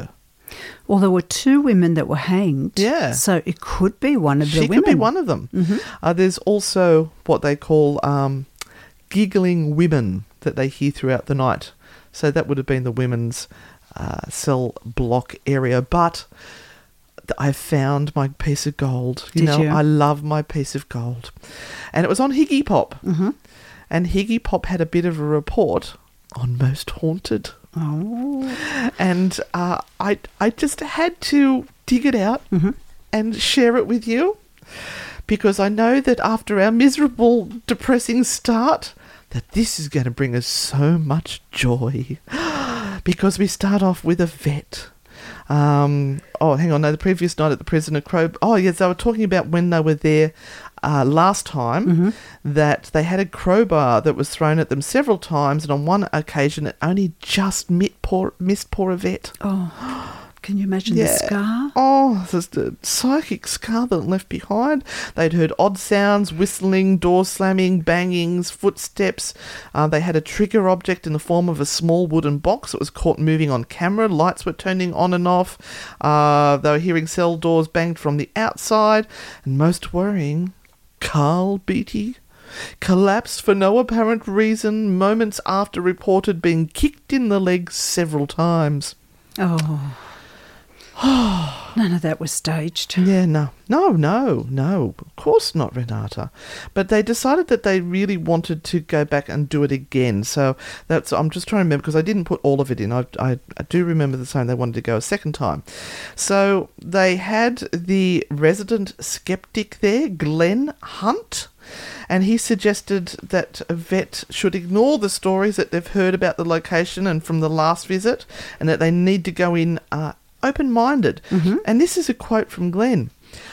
Well, there were two women that were hanged.
Yeah.
So it could be one of the
She
women.
could be one of them. Mm-hmm. Uh, there's also what they call um, giggling women that they hear throughout the night. So that would have been the women's uh, cell block area. But I found my piece of gold. You
Did
know,
you?
I love my piece of gold. And it was on Higgy Pop.
Mm-hmm.
And Higgy Pop had a bit of a report on Most Haunted.
Oh.
And uh, I I just had to dig it out
mm-hmm.
and share it with you, because I know that after our miserable, depressing start, that this is going to bring us so much joy. Because we start off with a vet. Um, oh, hang on. No, the previous night at the prison at Crow... Oh, yes, they were talking about when they were there uh, last time,
mm-hmm.
that they had a crowbar that was thrown at them several times, and on one occasion it only just mit poor, missed poor Yvette.
Oh, can you imagine
Yeah.
the scar?
Oh, there's the psychic scar that it left behind. They'd heard odd sounds, whistling, door slamming, bangings, footsteps. Uh, they had a trigger object in the form of a small wooden box that was caught moving on camera. Lights were turning on and off. Uh, they were hearing cell doors banged from the outside. And most worrying, Carl Beatty collapsed for no apparent reason moments after reported being kicked in the leg several times.
Oh. None of that was staged.
Yeah, no. No, no, no. Of course not, Renata. But they decided that they really wanted to go back and do it again. So that's, I'm just trying to remember, because I didn't put all of it in. I, I, I do remember the saying they wanted to go a second time. So they had the resident skeptic there, Glenn Hunt, and he suggested that a vet should ignore the stories that they've heard about the location and from the last visit, and that they need to go in uh, open-minded. Mm-hmm. And this is a quote from Glenn.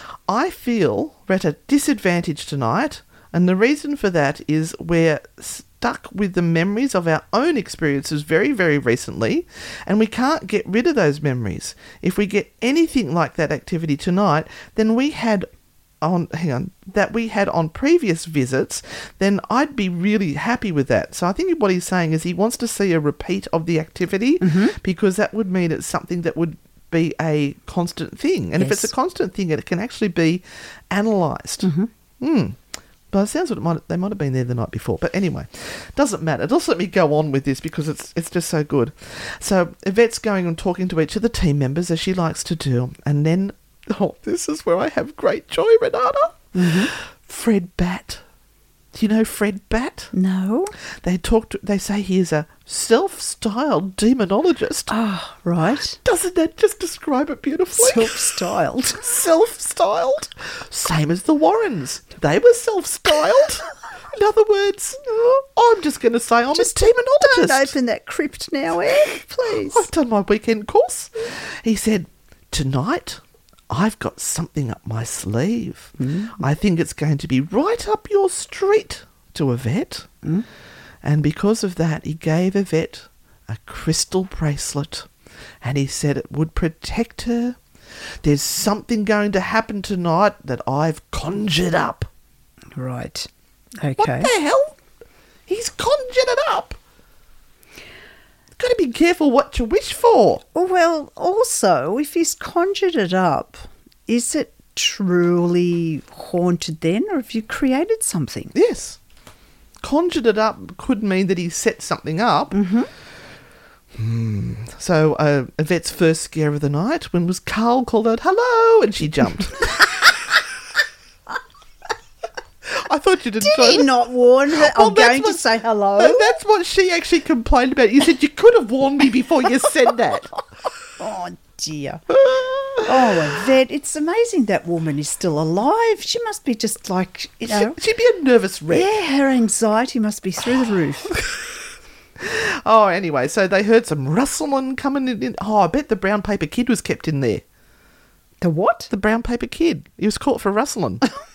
I feel we're at a disadvantage tonight, and the reason for that is we're stuck with the memories of our own experiences very, very recently, and we can't get rid of those memories. If we get anything like that activity tonight, then we had on, hang on, that we had on previous visits, then I'd be really happy with that. So I think what he's saying is he wants to see a repeat of the activity, mm-hmm. because that would mean it's something that would be a constant thing. And yes. if it's a constant thing, it can actually be analysed. Mm-hmm. Mm. But it sounds like it might, they might have been there the night before. But anyway, doesn't matter. Just let me go on with this because it's it's just so good. So Yvette's going and talking to each of the team members, as she likes to do. And then, oh, this is where I have great joy, Renata. Mm-hmm. Fred Batt. Do you know Fred Batt?
No.
They talk. To, they say he is a self-styled demonologist.
Ah, oh, right.
Doesn't that just describe it beautifully?
Self-styled.
Self-styled. Same as the Warrens. They were self-styled. In other words, I'm just going to say I'm
just
a demonologist.
Don't open that crypt now, Ed, please.
I've done my weekend course. He said, tonight I've got something up my sleeve. Mm. I think it's going to be right up your street to Yvette. Mm. And because of that, he gave Yvette a crystal bracelet. And he said it would protect her. There's something going to happen tonight that I've conjured up.
Right. Okay.
What the hell? He's conjured it up. Got to be careful what you wish for.
Well, also, if he's conjured it up, is it truly haunted then, or have you created something?
Yes. Conjured it up could mean that he set something up.
Mm-hmm.
Hmm. So uh, Yvette's first scare of the night when was Carl called out, hello, and she jumped. I thought you didn't.
Did he
that.
not warn her?
Well,
I'm going
what,
to say hello.
That's what she actually complained about. You said you could have warned me before you said that.
Oh, dear. Oh, Yvette, it's amazing that woman is still alive. She must be just like, you know.
She'd be a nervous wreck.
Yeah, her anxiety must be through the roof.
Oh, anyway, so they heard some rustling coming in. Oh, I bet the brown paper kid was kept in there.
The what?
The brown paper kid. He was caught for rustling.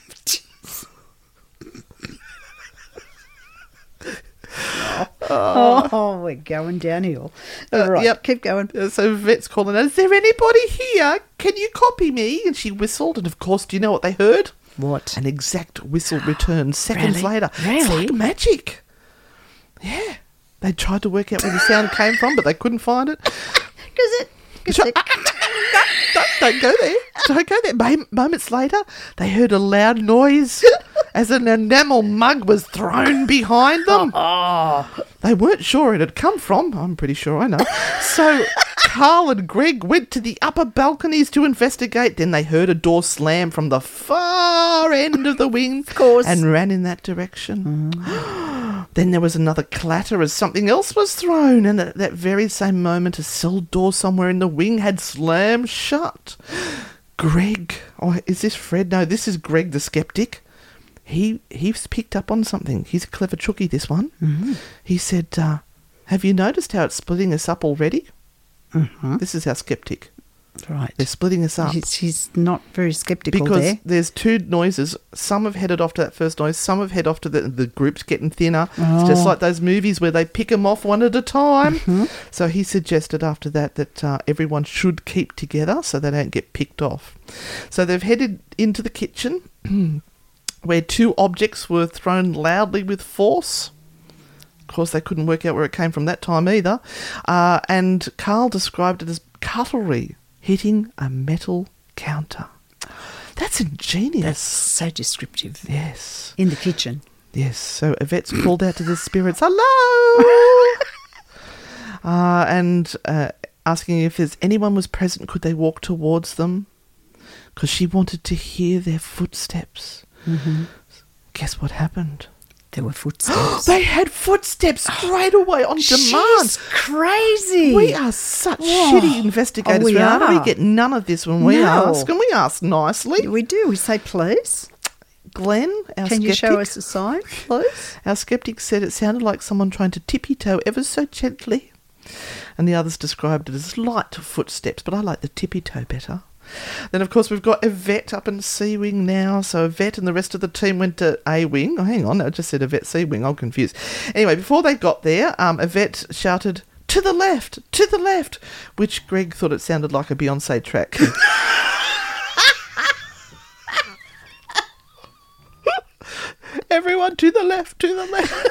Oh, oh, we're going downhill. All right, uh, yep. Keep going.
So Yvette's calling out, is there anybody here? Can you copy me? And she whistled, and of course, do you know what they heard?
What?
An exact whistle returned seconds
really?
later.
Really?
It's like magic. Yeah. They tried to work out where the sound came from, but they couldn't find it.
Because it... Cause it
don't, don't go there. Don't go there. Mom- moments later, they heard a loud noise as an enamel mug was thrown behind them.
Oh.
They weren't sure it had come from. I'm pretty sure I know. So Carl and Greg went to the upper balconies to investigate. Then they heard a door slam from the far end of the wing,
of course,
and ran in that direction. Mm. Then there was another clatter as something else was thrown, and at that very same moment, a cell door somewhere in the wing had slammed shut. Greg, oh, is this Fred? No, this is Greg the skeptic. He he's picked up on something. He's a clever chooky, this one. Mm-hmm. He said, uh, have you noticed how it's splitting us up already? Mm-hmm. This is our skeptic.
Right.
They're splitting us up.
He's, he's not very sceptical
because
there.
There's two noises. Some have headed off to that first noise. Some have headed off to the, the groups getting thinner. Oh. It's just like those movies where they pick them off one at a time. Mm-hmm. So he suggested after that that uh, everyone should keep together so they don't get picked off. So they've headed into the kitchen where two objects were thrown loudly with force. Of course, they couldn't work out where it came from that time either. Uh, and Carl described it as cutlery hitting a metal counter. That's ingenious.
That's so descriptive.
Yes.
In the kitchen.
Yes. So Yvette's called out to the spirits, hello! uh, and uh, asking if there's anyone was present, could they walk towards them? Because she wanted to hear their footsteps. Mm-hmm. Guess what happened?
There were footsteps.
They had footsteps straight away on demand.
She's crazy.
We are such
Whoa.
shitty investigators.
Oh, we
Rihanna.
are.
We get none of this when we
No.
ask. And we ask nicely.
We do. We say, please.
Glenn, our
Can
skeptic,
you show us a sign, please?
Our skeptic said it sounded like someone trying to tippy-toe ever so gently. And the others described it as light footsteps, but I like the tippy-toe better. Then, of course, we've got Yvette up in C-Wing now. So Yvette and the rest of the team went to A-Wing. Oh, hang on. I just said Yvette C-Wing. I'm confused. Anyway, before they got there, um, Yvette shouted, to the left, to the left, which Greg thought it sounded like a Beyonce track. Everyone to the left, to the left.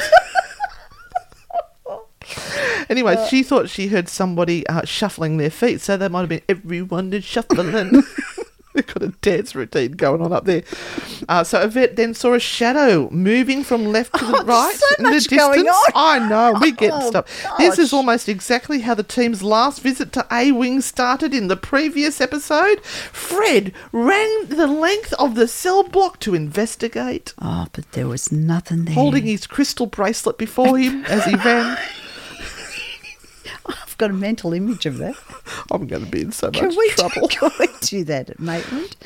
Anyway, uh, she thought she heard somebody uh, shuffling their feet, so that might have been everyone is shuffling. They've got a dance routine going on up there. Uh, so Yvette then saw a shadow moving from left to the
oh,
right
so
in the
much
distance.
Going on.
I know, we get
oh,
stuff.
Gosh.
This is almost exactly how the team's last visit to A-Wing started in the previous episode. Fred ran the length of the cell block to investigate.
Oh, but there was nothing there.
Holding his crystal bracelet before him as he ran.
I've got a mental image of that.
I'm going to be in so much
can we
trouble.
Do, can we do that at Maitland?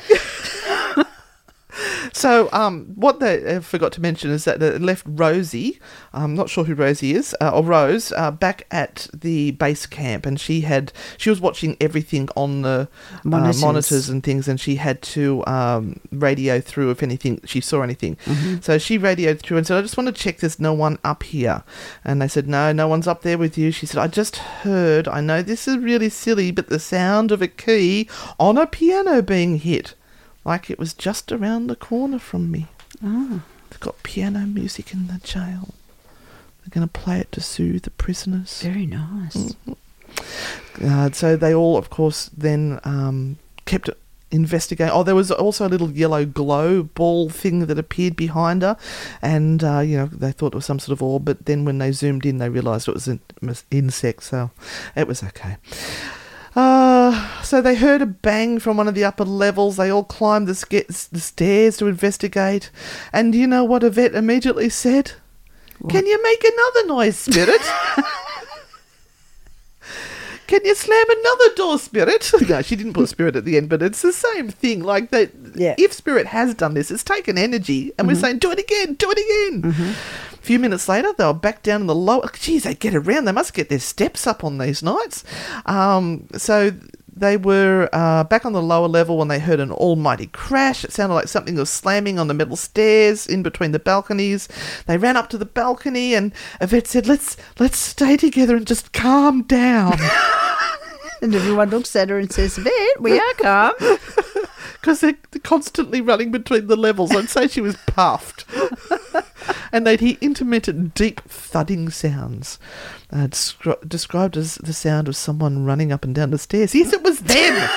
So um, what they uh, forgot to mention is that it left Rosie, I'm not sure who Rosie is, uh, or Rose, uh, back at the base camp, and she had she was watching everything on the monitors, uh, monitors and things, and she had to um, radio through if anything she saw anything. Mm-hmm. So she radioed through and said, I just want to check there's no one up here. And they said, no, no one's up there with you. She said, I just heard, I know this is really silly, but the sound of a key on a piano being hit. Like it was just around the corner from me. Oh. They've got piano music in the jail. They're going to play it to soothe the prisoners.
Very nice.
Mm-hmm. Uh, so they all, of course, then um, kept investigating. Oh, there was also a little yellow glow ball thing that appeared behind her. And, uh, you know, they thought it was some sort of orb. But then when they zoomed in, they realised it was an insect. So it was okay. Uh, so they heard a bang from one of the upper levels. They all climbed the, sk- the stairs to investigate. And you know what Yvette immediately said? What? Can you make another noise, Spirit? Can you slam another door, Spirit? No, she didn't put Spirit at the end, but it's the same thing. Like, that.
Yeah.
If Spirit has done this, it's taken energy, and mm-hmm. we're saying, do it again, do it again. Mm-hmm. A few minutes later, they were back down in the lower... Geez, they get around. They must get their steps up on these nights. Um, so they were uh, back on the lower level when they heard an almighty crash. It sounded like something was slamming on the metal stairs in between the balconies. They ran up to the balcony, and Yvette said, let's, let's stay together and just calm down.
And everyone looks at her and says, Yvette, we are calm.
Because they're constantly running between the levels. I'd say she was puffed. and they'd hear intermittent, deep thudding sounds, uh, descri- described as the sound of someone running up and down the stairs. Yes, it was them.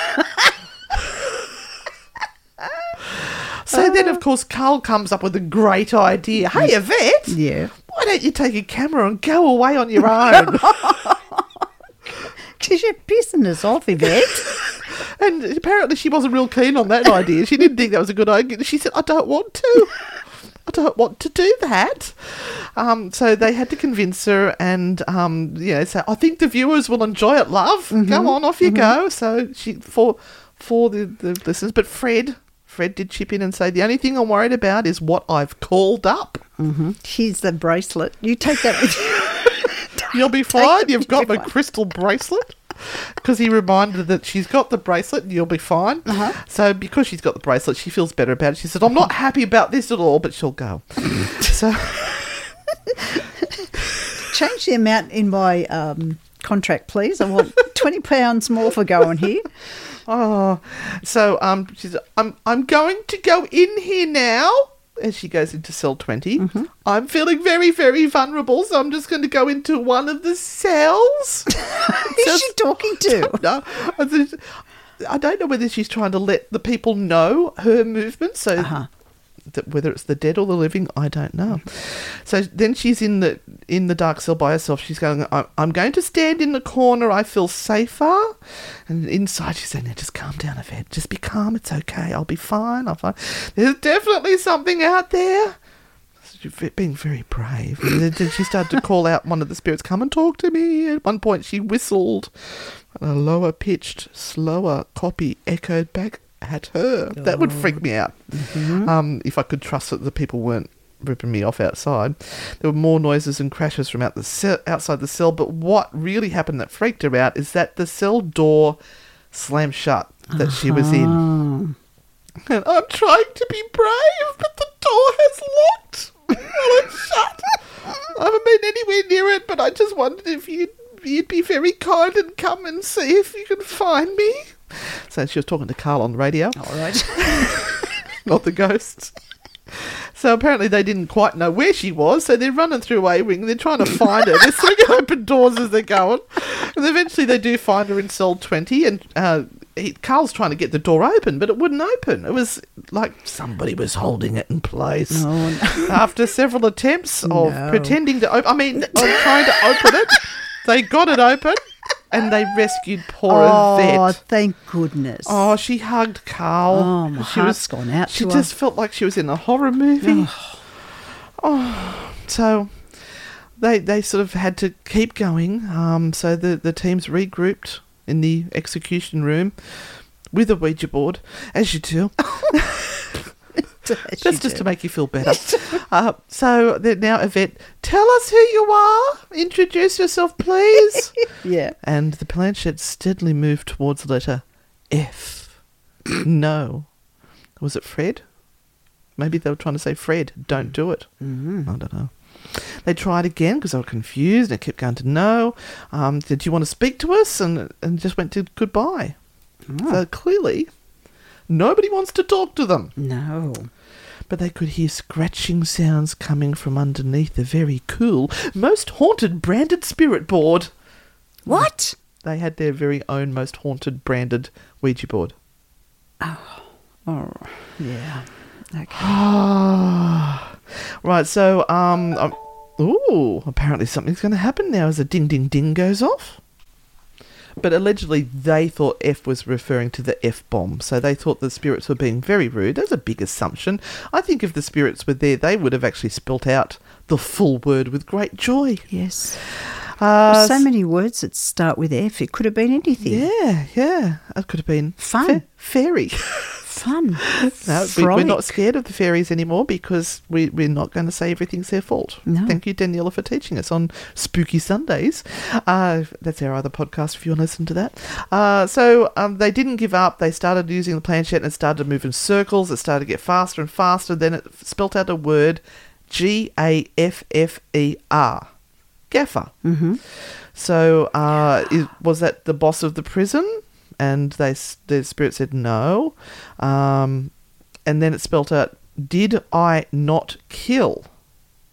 So then, of course, Carl comes up with a great idea. Hey, Yvette,
Yeah.
why don't you take a camera and go away on your own?
Because you're pissing us off, Yvette.
And apparently she wasn't real keen on that idea. She didn't think that was a good idea. She said, I don't want to. I don't want to do that. Um, so they had to convince her and, um, you know, say, I think the viewers will enjoy it, love. Mm-hmm. Go on, off you mm-hmm. go. So she, for for the, the listeners, but Fred... Fred did chip in and say, the only thing I'm worried about is what I've called up.
Mm-hmm. Here's the bracelet. You take that with you.
You'll be fine. You've got my crystal bracelet. Because he reminded her that she's got the bracelet and you'll be fine. Uh-huh. So because she's got the bracelet, she feels better about it. She said, I'm not happy about this at all, but she'll go. So
change the amount in my um, contract, please. I want twenty pounds more for going here.
Oh, so um, she said, I'm I'm going to go in here now. As she goes into cell twenty, mm-hmm. I'm feeling very, very vulnerable, so I'm just going to go into one of the cells.
Who's she talking to?
No, I don't know whether she's trying to let the people know her movement. So uh-huh. that whether it's the dead or the living, I don't know. So then she's in the in the dark cell by herself. She's going, I'm going to stand in the corner. I feel safer. And inside she's saying, just calm down, Yvette. Just be calm. It's okay. I'll be fine. I'll fine. There's definitely something out there. She's being very brave. And then she started to call out one of the spirits, come and talk to me. At one point she whistled. A lower pitched, slower copy echoed back at her. Oh. That would freak me out. Mm-hmm. Um, if I could trust that the people weren't ripping me off outside. There were more noises and crashes from out the cell, outside the cell, but what really happened that freaked her out is that the cell door slammed shut that uh-huh. she was in. And I'm trying to be brave, but the door has locked while it's shut. I haven't been anywhere near it, but I just wondered if you'd, you'd be very kind and come and see if you can find me. So she was talking to Carl on the radio.
All right.
Not the ghosts. So apparently they didn't quite know where she was, so they're running through A-Wing, they're trying to find her. They're swinging open doors as they're going. And eventually they do find her in cell twenty, and uh, he, Carl's trying to get the door open, but it wouldn't open. It was like somebody was holding it in place.
Oh, no.
After several attempts of
no.
pretending to open, I mean, of trying to open it, they got it open. And they rescued poor
oh,
Yvette.
Oh, thank goodness.
Oh, she hugged Carl.
Oh, my
she
heart's
was,
gone out
She
to
just
her.
felt like she was in a horror movie.
Oh.
oh. So they they sort of had to keep going. Um, so the, the teams regrouped in the execution room with a Ouija board, as you do. That's just to make you feel better. uh, so now, Yvette, tell us who you are. Introduce yourself, please.
Yeah.
And the planchette steadily moved towards the letter F. No. Was it Fred? Maybe they were trying to say, Fred, don't do it.
Mm-hmm.
I don't know. They tried again because they were confused and it kept going to no. Um, did you want to speak to us? And, and just went to goodbye. Oh. So clearly, nobody wants to talk to them.
No.
But they could hear scratching sounds coming from underneath the very cool, most haunted branded spirit board.
What?
They had their very own most haunted branded Ouija board.
Oh, oh yeah. Okay.
Right, so, um, um, ooh, apparently something's going to happen now as a ding ding ding goes off. But allegedly they thought F was referring to the F-bomb, so they thought the spirits were being very rude. That's a big assumption. I think if the spirits were there, they would have actually spelt out the full word with great joy.
Yes.
Uh,
There's so many words that start with F. It could have been anything.
Yeah, yeah. It could have been
fun.
Fa- fairy.
Fun.
No, we, we're not scared of the fairies anymore because we, we're not going to say everything's their fault.
No.
Thank you, Daniela, for teaching us on Spooky Sundays. Uh, that's our other podcast if you want to listen to that. Uh, so um, they didn't give up. They started using the planchette and it started to move in circles. It started to get faster and faster. Then it spelt out a word, G A F F E R. Gaffer.
Mm-hmm.
So uh, is, was that the boss of the prison? And they, the spirit said no. Um, and then it spelt out, did I not kill?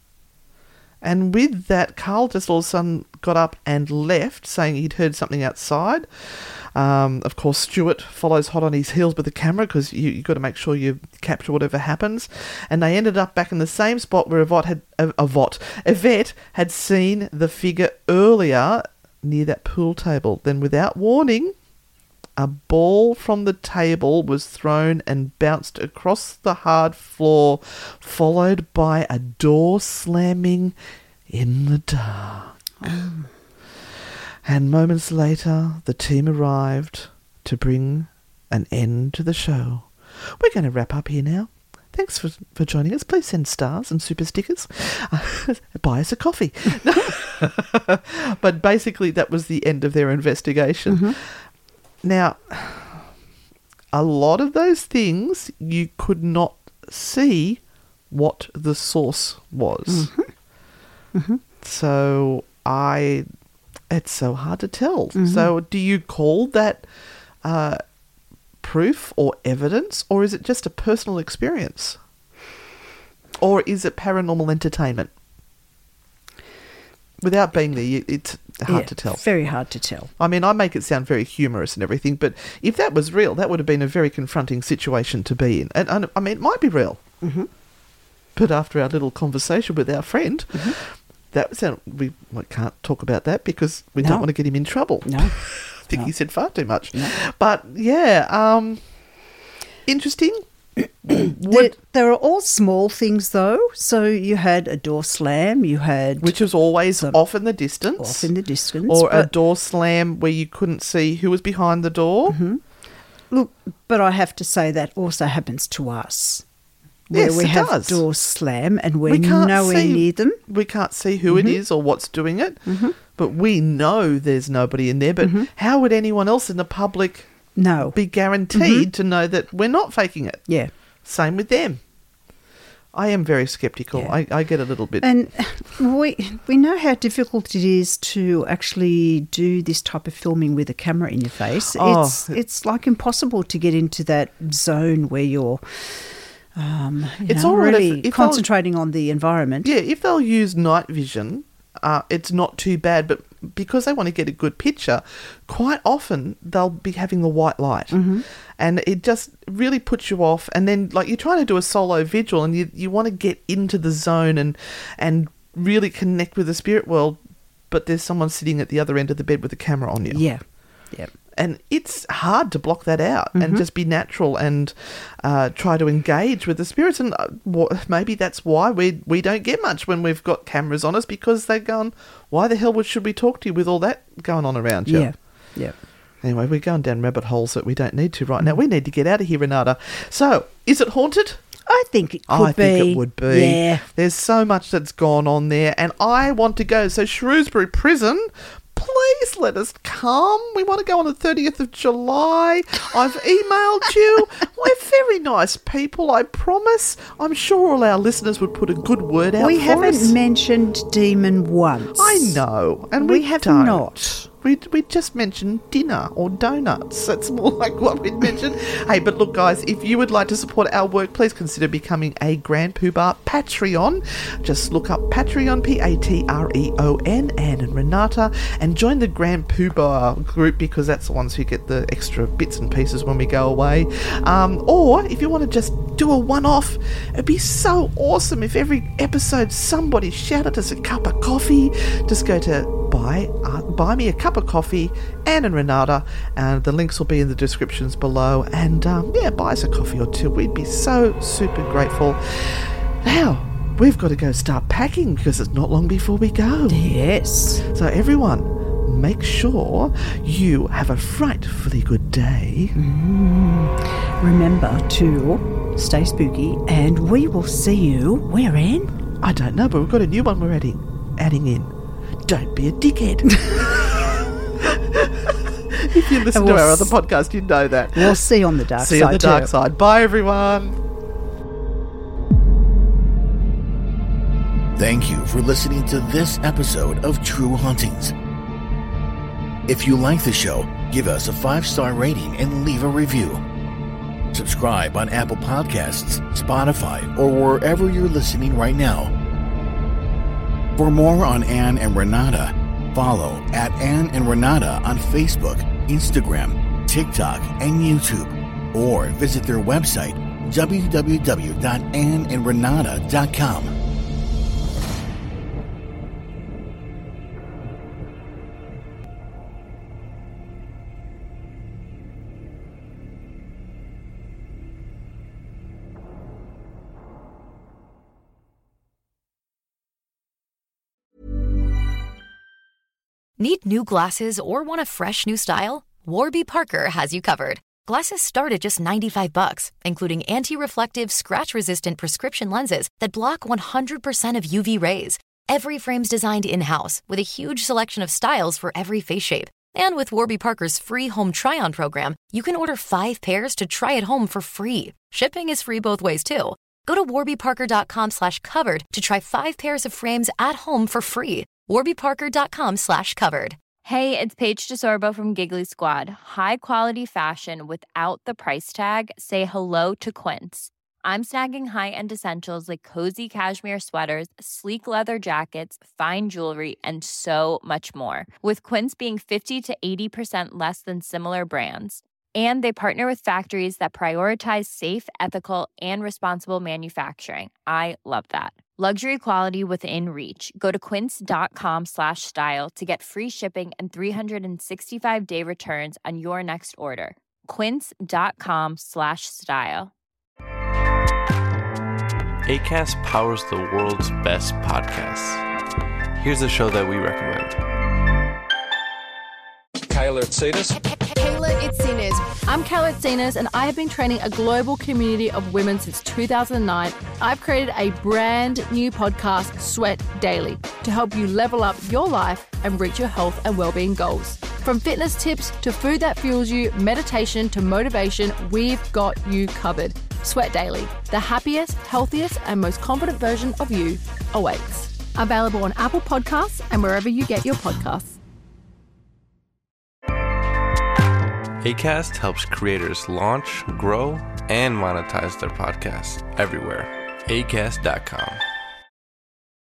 And with that, Carl just all of a sudden got up and left, saying he'd heard something outside. Um, of course, Stuart follows hot on his heels with the camera because you, you've got to make sure you capture whatever happens. And they ended up back in the same spot where Yvette had, uh, Yvette, Yvette had seen the figure earlier near that pool table. Then, without warning, a ball from the table was thrown and bounced across the hard floor, followed by a door slamming in the dark. Um. And moments later, the team arrived to bring an end to the show. We're going to wrap up here now. Thanks for, for joining us. Please send stars and super stickers. Uh, buy us a coffee. But basically, that was the end of their investigation. Mm-hmm. Now, a lot of those things, you could not see what the source was. Mm-hmm. Mm-hmm. So I... It's so hard to tell. Mm-hmm. So do you call that uh, proof or evidence, or is it just a personal experience? Or is it paranormal entertainment? Without being there, it's hard
yeah,
to tell.
Very hard to tell.
I mean, I make it sound very humorous and everything, but if that was real, that would have been a very confronting situation to be in. And, and I mean, it might be real. Mm-hmm. But after our little conversation with our friend... Mm-hmm. That sound we well, can't talk about that because we no. don't want to get him in trouble.
No,
I think
no.
he said far too much.
No.
But yeah, um, interesting.
Would, there are all small things though. So you had a door slam. You had
which was always some, off in the distance,
off in the distance,
or a door slam where you couldn't see who was behind the door.
Mm-hmm. Look, but I have to say that also happens to us. Where
yes,
we
it
have
does.
doors slam and we're
we
nowhere
see,
near them.
We can't see who mm-hmm. it is or what's doing it, mm-hmm. but we know there's nobody in there. But mm-hmm. how would anyone else in the public
no.
be guaranteed mm-hmm. to know that we're not faking it?
Yeah.
Same with them. I am very sceptical. Yeah. I, I get a little bit...
And we we know how difficult it is to actually do this type of filming with a camera in your face.
Oh.
It's, it's like impossible to get into that zone where you're... Um, you
it's
know,
all right
really
if, if
concentrating on the environment.
Yeah, if they'll use night vision, uh, it's not too bad. But because they want to get a good picture, quite often they'll be having the white light. Mm-hmm. And it just really puts you off. And then, like, you're trying to do a solo vigil and you you want to get into the zone and and really connect with the spirit world, but there's someone sitting at the other end of the bed with a camera on you.
Yeah, yeah.
And it's hard to block that out mm-hmm. and just be natural and uh, try to engage with the spirits. And uh, maybe that's why we we don't get much when we've got cameras on us, because they're going, why the hell would, should we talk to you with all that going on around you?
Yeah, yeah.
Anyway, we're going down rabbit holes that we don't need to right now. We need to get out of here, Renata. So, is it haunted?
I think it could
I
be.
think it would be.
Yeah.
There's so much that's gone on there, and I want to go. So, Shrewsbury Prison... Please let us come. We want to go on the thirtieth of July. I've emailed you. We're very nice people, I promise. I'm sure all our listeners would put a good word out
we
for
haven't
us.
mentioned Demon once.
I know. And
we,
we
have
don't.
not.
We we just mentioned dinner or donuts. That's more like what we'd mentioned. Hey, but look, guys, if you would like to support our work, please consider becoming a Grand Poobah Patreon. Just look up Patreon, P A T R E O N, Anne and Renata, and join the Grand Poobah group, because that's the ones who get the extra bits and pieces when we go away. Um, or if you want to just do a one-off, it'd be so awesome if every episode somebody shouted us a cup of coffee. Just go to buy uh, buy me a cup of coffee, Anne and Renata, and the links will be in the descriptions below. And um, yeah, buy us a coffee or two. We'd be so super grateful. Now, we've got to go start packing because it's not long before we go.
Yes.
So everyone, make sure you have a frightfully good day.
Mm. Remember to stay spooky, and we will see you. Where, Anne?
I don't know, but we've got a new one we're adding, adding in. Don't be a dickhead. If you listen we'll to our other podcast, you know that.
We'll see you on the dark
see
side.
See you on the dark
too.
side. Bye, everyone.
Thank you for listening to this episode of True Hauntings. If you like the show, give us a five-star rating and leave a review. Subscribe on Apple Podcasts, Spotify, or wherever you're listening right now. For more on Anne and Renata, follow at Anne and Renata on Facebook, Instagram, TikTok, and YouTube, or visit their website, w w w dot anne and renata dot com.
Need new glasses or want a fresh new style? Warby Parker has you covered. Glasses start at just ninety-five bucks, including anti-reflective, scratch-resistant prescription lenses that block one hundred percent of U V rays. Every frame's designed in-house with a huge selection of styles for every face shape. And with Warby Parker's free home try-on program, you can order five pairs to try at home for free. Shipping is free both ways, too. Go to warbyparker.com slash covered to try five pairs of frames at home for free. warbyparker.com slash covered.
Hey, it's Paige DeSorbo from Giggly Squad. High quality fashion without the price tag. Say hello to Quince. I'm snagging high-end essentials like cozy cashmere sweaters, sleek leather jackets, fine jewelry, and so much more. With Quince being fifty to eighty percent less than similar brands. And they partner with factories that prioritize safe, ethical, and responsible manufacturing. I love that. Luxury quality within reach. Go to quince.com slash style to get free shipping and three sixty-five day returns on your next order. Quince.com slash style.
Acast powers the world's best podcasts. Here's a show that we recommend.
Kayla Itsinas.
Kayla Itsinas. I'm Kayla Itsinas, and I have been training a global community of women since two thousand nine. I've created a brand new podcast, Sweat Daily, to help you level up your life and reach your health and well-being goals. From fitness tips to food that fuels you, meditation to motivation, we've got you covered. Sweat Daily, the happiest, healthiest, and most confident version of you awaits. Available on Apple Podcasts and wherever you get your podcasts.
Acast helps creators launch, grow, and monetize their podcasts everywhere. acast dot com.